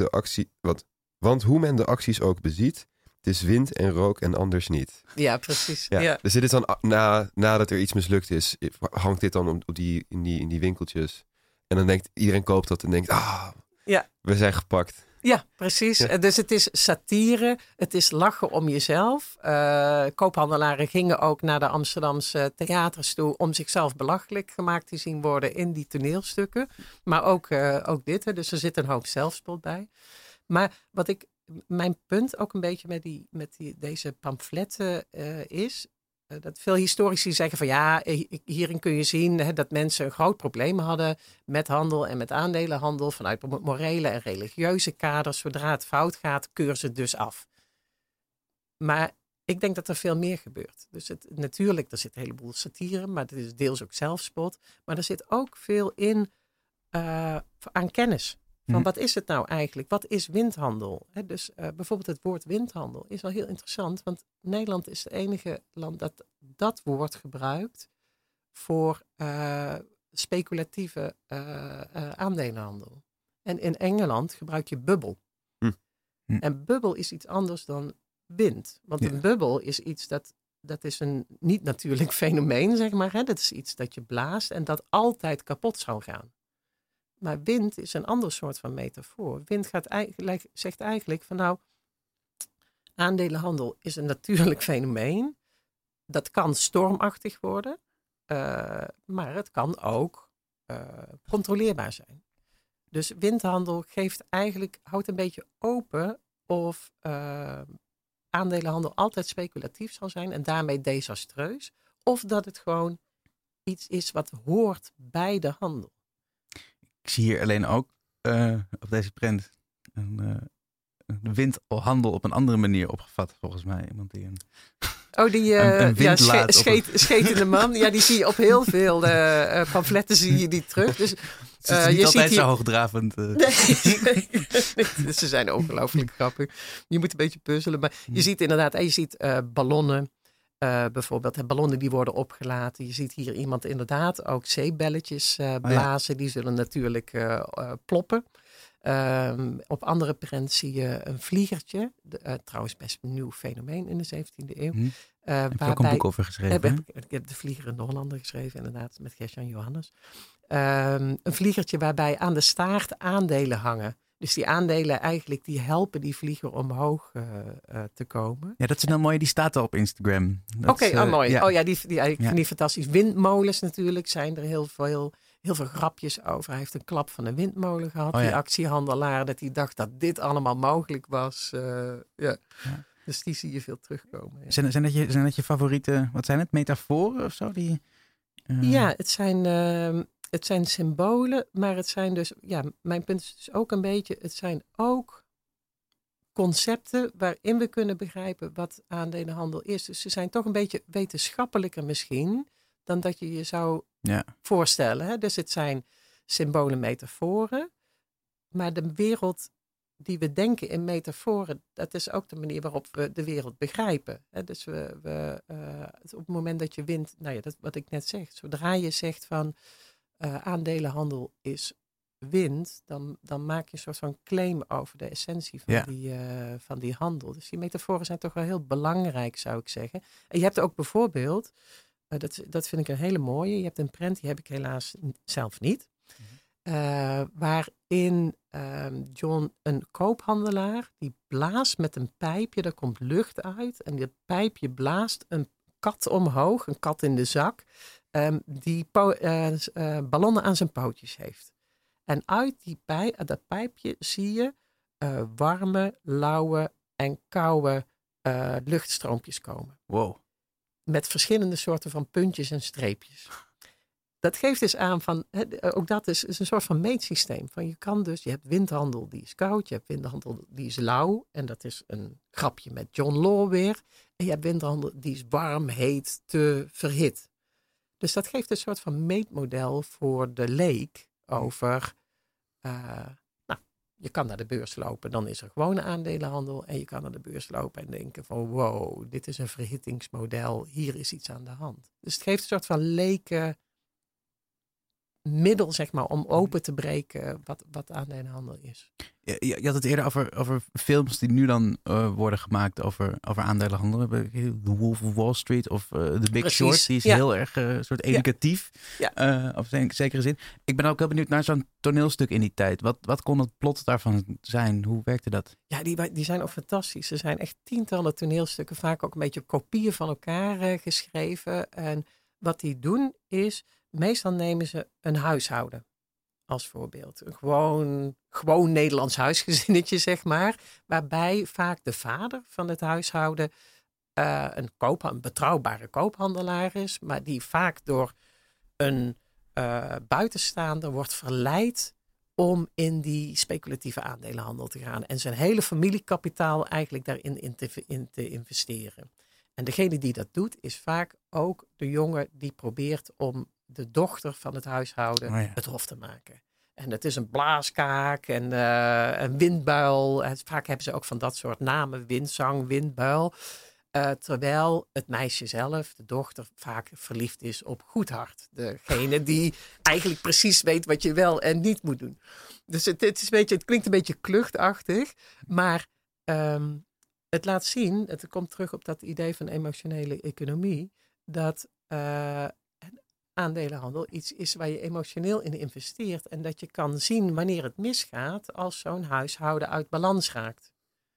men de acties ook beziet, het is wind en rook en anders niet. Ja, precies. Ja. Dus dit is dan nadat er iets mislukt is, hangt dit dan in die winkeltjes. En dan denkt iedereen koopt dat en denkt, we zijn gepakt. Ja, precies. Ja. Dus het is satire, het is lachen om jezelf. Koophandelaren gingen ook naar de Amsterdamse theaters toe om zichzelf belachelijk gemaakt te zien worden in die toneelstukken. Maar ook dit, hè. Dus er zit een hoop zelfspot bij. Maar mijn punt ook een beetje met deze pamfletten is, dat veel historici zeggen van ja, hierin kun je zien dat mensen een groot probleem hadden met handel en met aandelenhandel vanuit morele en religieuze kaders. Zodra het fout gaat, keuren ze het dus af. Maar ik denk dat er veel meer gebeurt. Dus natuurlijk, er zit een heleboel satire, maar het is deels ook zelfspot. Maar er zit ook veel in aan kennis. Van wat is het nou eigenlijk? Wat is windhandel? Dus bijvoorbeeld het woord windhandel is wel heel interessant. Want Nederland is het enige land dat woord gebruikt voor speculatieve aandelenhandel. En in Engeland gebruik je bubbel. En bubbel is iets anders dan wind. Want een bubbel is iets dat is een niet natuurlijk fenomeen, zeg maar. Dat is iets dat je blaast en dat altijd kapot zou gaan. Maar wind is een ander soort van metafoor. Wind zegt eigenlijk van nou, aandelenhandel is een natuurlijk fenomeen. Dat kan stormachtig worden, maar het kan ook controleerbaar zijn. Dus windhandel houdt een beetje open of aandelenhandel altijd speculatief zal zijn en daarmee desastreus. Of dat het gewoon iets is wat hoort bij de handel. Ik zie hier alleen ook op deze print een windhandel op een andere manier opgevat, volgens mij. Iemand die schetende man. Ja, die zie je op heel veel pamfletten zie je die terug. Dus, het is niet altijd zo hoogdravend. Nee, ze zijn ongelooflijk grappig. Je moet een beetje puzzelen. Maar je ziet inderdaad, je ziet ballonnen. Bijvoorbeeld ballonnen die worden opgelaten. Je ziet hier iemand inderdaad ook zeebelletjes blazen. Die zullen natuurlijk ploppen. Op andere prent zie je een vliegertje. Trouwens best een nieuw fenomeen in de 17e eeuw. Heb je ook een boek over geschreven? Ik heb De Vlieger in de Hollander geschreven, inderdaad, met Gert-Jan Johannes. Een vliegertje waarbij aan de staart aandelen hangen. Dus die aandelen eigenlijk, die helpen die vlieger omhoog te komen. Ja, dat is nou mooi. Die staat er op Instagram. Oké, mooi. Ja. Oh ja, die vind ik fantastisch. Windmolens natuurlijk zijn er heel veel grapjes over. Hij heeft een klap van een windmolen gehad. Die actiehandelaar, dat hij dacht dat dit allemaal mogelijk was. Dus die zie je veel terugkomen. Ja. Zijn dat je favoriete, wat zijn het, metaforen of zo? Ja, het zijn symbolen, maar het zijn dus, mijn punt is dus ook een beetje, het zijn ook concepten waarin we kunnen begrijpen wat aandelenhandel is. Dus ze zijn toch een beetje wetenschappelijker misschien dan dat je zou voorstellen. Hè? Dus het zijn symbolen, metaforen, maar de wereld die we denken in metaforen, dat is ook de manier waarop we de wereld begrijpen. Hè? Dus op het moment dat je wint, dat wat ik net zeg, zodra je zegt van aandelenhandel is wind, dan maak je een soort van claim over de essentie van die handel. Dus die metaforen zijn toch wel heel belangrijk, zou ik zeggen. En je hebt ook bijvoorbeeld, dat vind ik een hele mooie, je hebt een prent, die heb ik helaas zelf niet, waarin John, een koophandelaar, die blaast met een pijpje, er komt lucht uit en dit pijpje blaast een kat omhoog, een kat in de zak, die ballonnen aan zijn pootjes heeft. En uit dat pijpje zie je warme, lauwe en koude luchtstroompjes komen. Wow. Met verschillende soorten van puntjes en streepjes. Dat geeft dus aan van, ook dat is een soort van meetsysteem. Van je hebt windhandel die is koud, je hebt windhandel die is lauw. En dat is een grapje met John Law weer. En je hebt windhandel die is warm, heet, te verhit. Dus dat geeft een soort van meetmodel voor de leek over, je kan naar de beurs lopen, dan is er gewone aandelenhandel. En je kan naar de beurs lopen en denken van wow, dit is een verhittingsmodel, hier is iets aan de hand. Dus het geeft een soort van leken middel, zeg maar, om open te breken wat aandelenhandel is. Je had het eerder over films die nu dan worden gemaakt over aandelenhandel. We hebben The Wolf of Wall Street of The Big Short. Die is heel erg soort educatief. Ja. Of in zekere zin. Ik ben ook heel benieuwd naar zo'n toneelstuk in die tijd. Wat kon het plot daarvan zijn? Hoe werkte dat? Ja, die zijn ook fantastisch. Er zijn echt tientallen toneelstukken, vaak ook een beetje kopieën van elkaar geschreven. En wat die doen is, meestal nemen ze een huishouden als voorbeeld. Een gewoon Nederlands huisgezinnetje, zeg maar. Waarbij vaak de vader van het huishouden een betrouwbare koophandelaar is. Maar die vaak door een buitenstaander wordt verleid om in die speculatieve aandelenhandel te gaan. En zijn hele familiekapitaal eigenlijk daarin in te investeren. En degene die dat doet is vaak ook de jongen die probeert om de dochter van het huishouden het hof te maken. En het is een blaaskaak en een windbuil. En vaak hebben ze ook van dat soort namen. Windzang, windbuil. Terwijl het meisje zelf, de dochter, vaak verliefd is op Goedhart. Degene die eigenlijk precies weet wat je wel en niet moet doen. Dus het klinkt een beetje kluchtachtig. Maar het laat zien, het komt terug op dat idee van emotionele economie. Dat aandelenhandel iets is waar je emotioneel in investeert. En dat je kan zien wanneer het misgaat als zo'n huishouden uit balans raakt.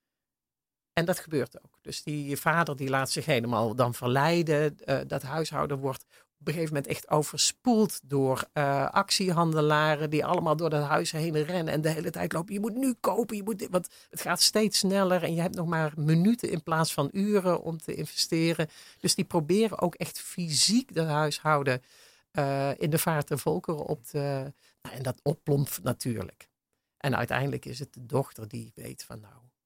En dat gebeurt ook. Dus die vader die laat zich helemaal dan verleiden. Dat huishouden wordt op een gegeven moment echt overspoeld door actiehandelaren die allemaal door dat huis heen rennen en de hele tijd lopen. Je moet nu kopen, want het gaat steeds sneller en je hebt nog maar minuten in plaats van uren om te investeren. Dus die proberen ook echt fysiek dat huishouden in de vaart der volkeren op te... Nou, en dat opplompt natuurlijk. En uiteindelijk is het de dochter die weet van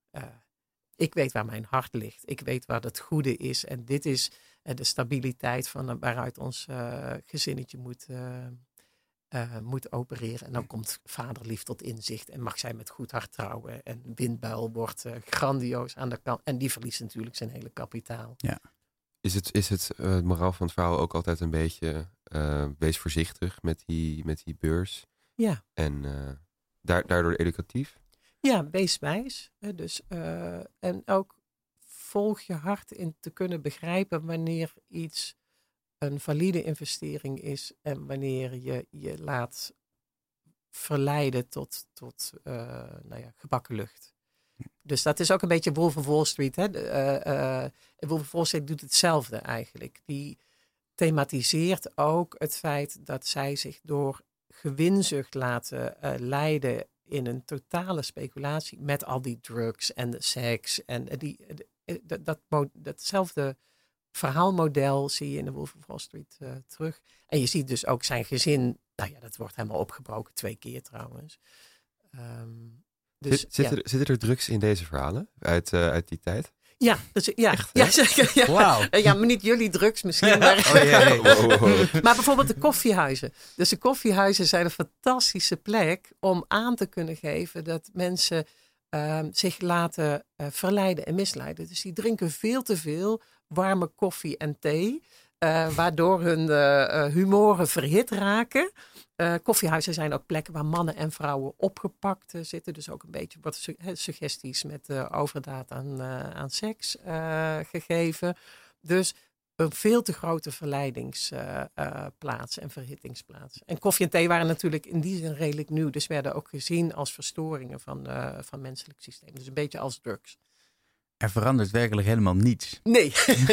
ik weet waar mijn hart ligt. Ik weet waar het goede is. En dit is de stabiliteit van waaruit ons gezinnetje moet opereren. En dan komt vaderlief tot inzicht en mag zij met Goedhart trouwen. En Windbuil wordt grandioos aan de kant. En die verliest natuurlijk zijn hele kapitaal. Ja. Is het moraal van het verhaal ook altijd een beetje wees voorzichtig met die beurs? Ja. En daardoor educatief? Ja, wees wijs. Dus, en ook volg je hart in te kunnen begrijpen wanneer iets een valide investering is en wanneer je je laat verleiden tot gebakken lucht. Dus dat is ook een beetje Wolf of Wall Street. Hè? Wolf of Wall Street doet hetzelfde eigenlijk. Die thematiseert ook het feit dat zij zich door gewinzucht laten leiden in een totale speculatie met al die drugs en de seks. En datzelfde verhaalmodel zie je in de Wolf of Wall Street terug. En je ziet dus ook zijn gezin, dat wordt helemaal opgebroken 2 keer trouwens. Zitten er drugs in deze verhalen uit die tijd? Ja, dus, echt, ja, zeker. Ja. Wauw. Ja, maar niet jullie drugs misschien. Maar, maar bijvoorbeeld de koffiehuizen. Dus de koffiehuizen zijn een fantastische plek om aan te kunnen geven dat mensen zich laten verleiden en misleiden. Dus die drinken veel te veel warme koffie en thee. Waardoor hun humoren verhit raken. Koffiehuizen zijn ook plekken waar mannen en vrouwen opgepakt zitten. Dus ook een beetje wat suggesties met overdaad aan seks gegeven. Dus een veel te grote verleidingsplaats en verhittingsplaats. En koffie en thee waren natuurlijk in die zin redelijk nieuw. Dus werden ook gezien als verstoringen van menselijk systeem. Dus een beetje als drugs. Er verandert werkelijk helemaal niets. Nee.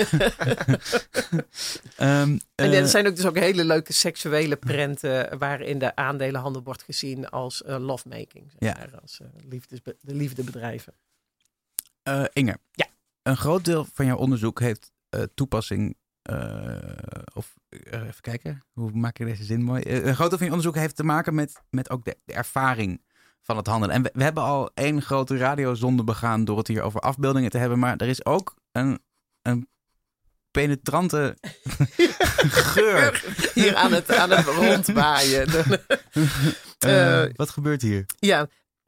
En er zijn ook dus ook hele leuke seksuele prenten waarin de aandelenhandel wordt gezien als lovemaking. Zeg maar, als de liefdebedrijven. Inge, ja. Een groot deel van jouw onderzoek heeft toepassing... even kijken, hoe maak je deze zin mooi? Een groot deel van je onderzoek heeft te maken met ook de ervaring van het handelen. En we hebben al 1 grote radiozonde begaan door het hier over afbeeldingen te hebben. Maar er is ook een penetrante geur. Hier aan het rondwaaien. Wat gebeurt hier? Ja,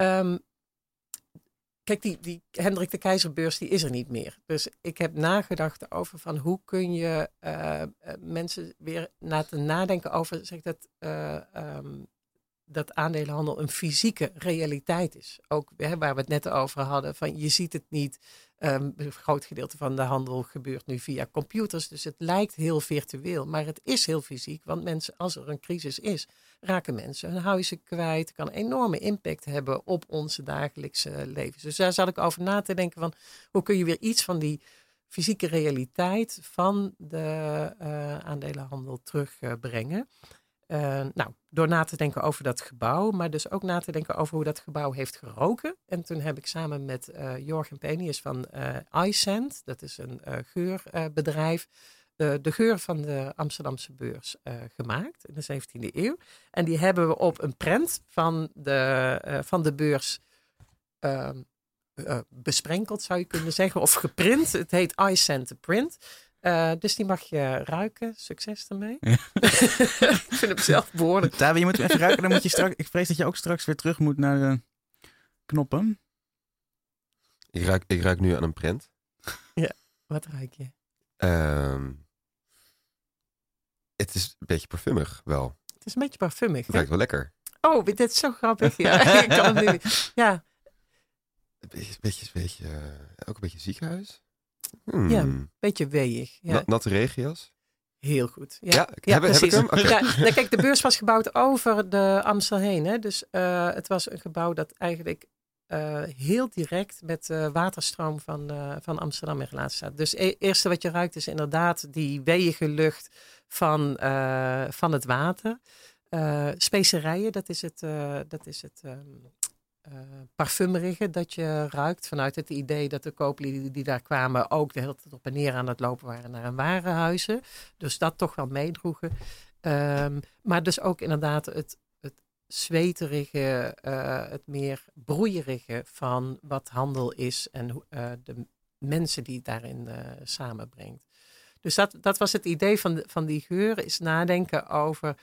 kijk, die Hendrik de Keizerbeurs die is er niet meer. Dus ik heb nagedacht over van hoe kun je mensen weer laten nadenken over, zeg dat, dat aandelenhandel een fysieke realiteit is. Ook waar we het net over hadden, van je ziet het niet. Een groot gedeelte van de handel gebeurt nu via computers. Dus het lijkt heel virtueel, maar het is heel fysiek. Want mensen, als er een crisis is, raken mensen hun huizen kwijt. Het kan een enorme impact hebben op onze dagelijkse levens. Dus daar zat ik over na te denken van, hoe kun je weer iets van die fysieke realiteit van de aandelenhandel terugbrengen. Door na te denken over dat gebouw, maar dus ook na te denken over hoe dat gebouw heeft geroken. En toen heb ik samen met Jorgen Penius van iScent, dat is een geurbedrijf, de geur van de Amsterdamse beurs gemaakt in de 17e eeuw. En die hebben we op een prent van de beurs besprenkeld, zou je kunnen zeggen, of geprint. Het heet iScent Print. Dus die mag je ruiken. Succes ermee. Ja. Ik vind hem zelf behoorlijk. Tabi, je moet hem even ruiken. Dan moet je straks, ik vrees dat je ook straks weer terug moet naar de knoppen. Ik ruik nu aan een prent. Ja, wat ruik je? Het is een beetje parfumig wel. Het is een beetje parfumig. Het ruikt wel lekker. Oh, dit is zo grappig. Ja. Ik kan het nu. Ja. Een beetje, ook een beetje ziekenhuis. Ja, een beetje weeig. Ja. Natte regenjas. Heel goed. Ja, heb ik hem? Okay. Ja, kijk, de beurs was gebouwd over de Amstel heen. Hè? Dus het was een gebouw dat eigenlijk heel direct met de waterstroom van Amsterdam in relatie staat. Dus het eerste wat je ruikt is inderdaad die weeige lucht van het water. Specerijen, dat is het parfumerige dat je ruikt, vanuit het idee dat de kooplieden die daar kwamen ook de hele tijd op en neer aan het lopen waren naar hun warenhuizen. Dus dat toch wel meedroegen. Maar dus ook inderdaad het zweterige, het meer broeierige van wat handel is en de mensen die het daarin samenbrengt. Dus dat was het idee van die geur, is nadenken over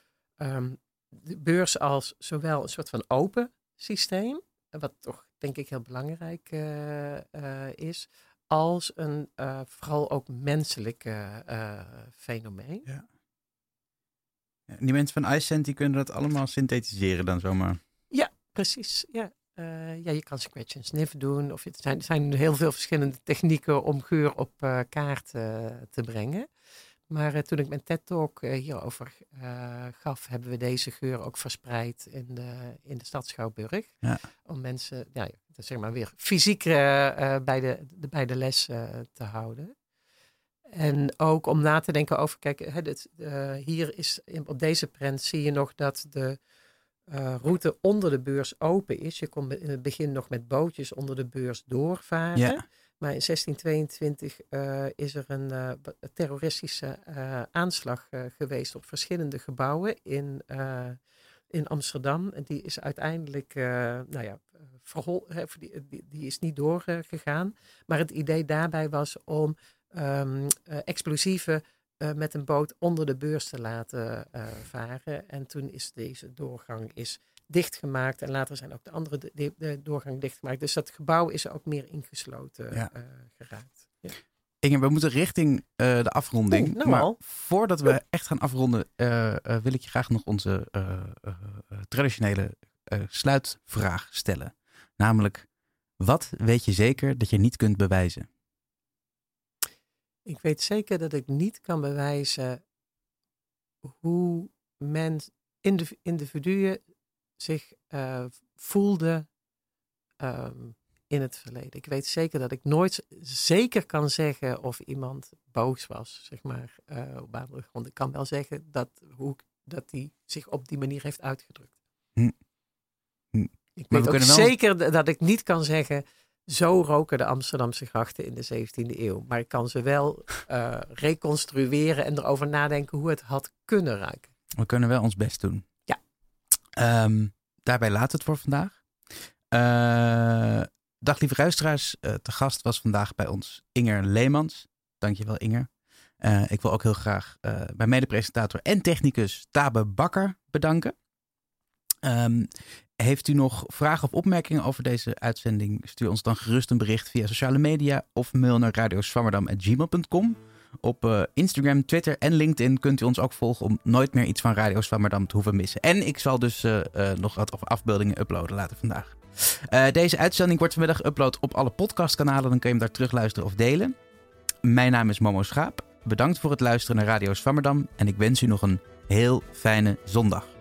de beurs als zowel een soort van open systeem, wat toch denk ik heel belangrijk is, als een vooral ook menselijk fenomeen. Ja. Ja, die mensen van iScent die kunnen dat allemaal synthetiseren dan zomaar. Ja, precies. Ja. Je kan scratch and sniff doen. Of er zijn heel veel verschillende technieken om geur op kaart te brengen. Maar toen ik mijn TED-talk hierover gaf, hebben we deze geur ook verspreid in de stad Schouwburg. Ja. Om mensen, zeg maar weer fysiek bij de les te houden. En ook om na te denken over, kijk, hier is op deze prent zie je nog dat de route onder de beurs open is. Je kon in het begin nog met bootjes onder de beurs doorvaren. Ja. Maar in 1622 is er een terroristische aanslag geweest op verschillende gebouwen in Amsterdam. En die is uiteindelijk, die is niet doorgegaan. Maar het idee daarbij was om explosieven met een boot onder de beurs te laten varen. En toen is deze doorgang dichtgemaakt. En later zijn ook de andere de doorgang dichtgemaakt. Dus dat gebouw is er ook meer ingesloten geraakt. Ja. Inge, we moeten richting de afronding. Maar voordat we echt gaan afronden, wil ik je graag nog onze traditionele sluitvraag stellen. Namelijk, wat weet je zeker dat je niet kunt bewijzen? Ik weet zeker dat ik niet kan bewijzen hoe individuen zich voelden in het verleden. Ik weet zeker dat ik nooit zeker kan zeggen of iemand boos was, zeg maar, op bepaalde grond. Ik kan wel zeggen dat hij zich op die manier heeft uitgedrukt. Ik weet ook zeker dat ik niet kan zeggen, zo roken de Amsterdamse grachten in de 17e eeuw. Maar ik kan ze wel reconstrueren en erover nadenken hoe het had kunnen ruiken. We kunnen wel ons best doen. Ja. Daarbij laat het voor vandaag. Dag lieve luisteraars. Te gast was vandaag bij ons Inger Leemans. Dankjewel Inger. Ik wil ook heel graag mijn medepresentator en technicus Tabe Bakker bedanken. Heeft u nog vragen of opmerkingen over deze uitzending? Stuur ons dan gerust een bericht via sociale media of mail naar radioswammerdam@gmail.com. Op Instagram, Twitter en LinkedIn kunt u ons ook volgen om nooit meer iets van Radio Swammerdam te hoeven missen. En ik zal dus nog wat afbeeldingen uploaden later vandaag. Deze uitzending wordt vanmiddag geüpload op alle podcastkanalen. Dan kun je hem daar terugluisteren of delen. Mijn naam is Momo Schaap. Bedankt voor het luisteren naar Radio Swammerdam. En ik wens u nog een heel fijne zondag.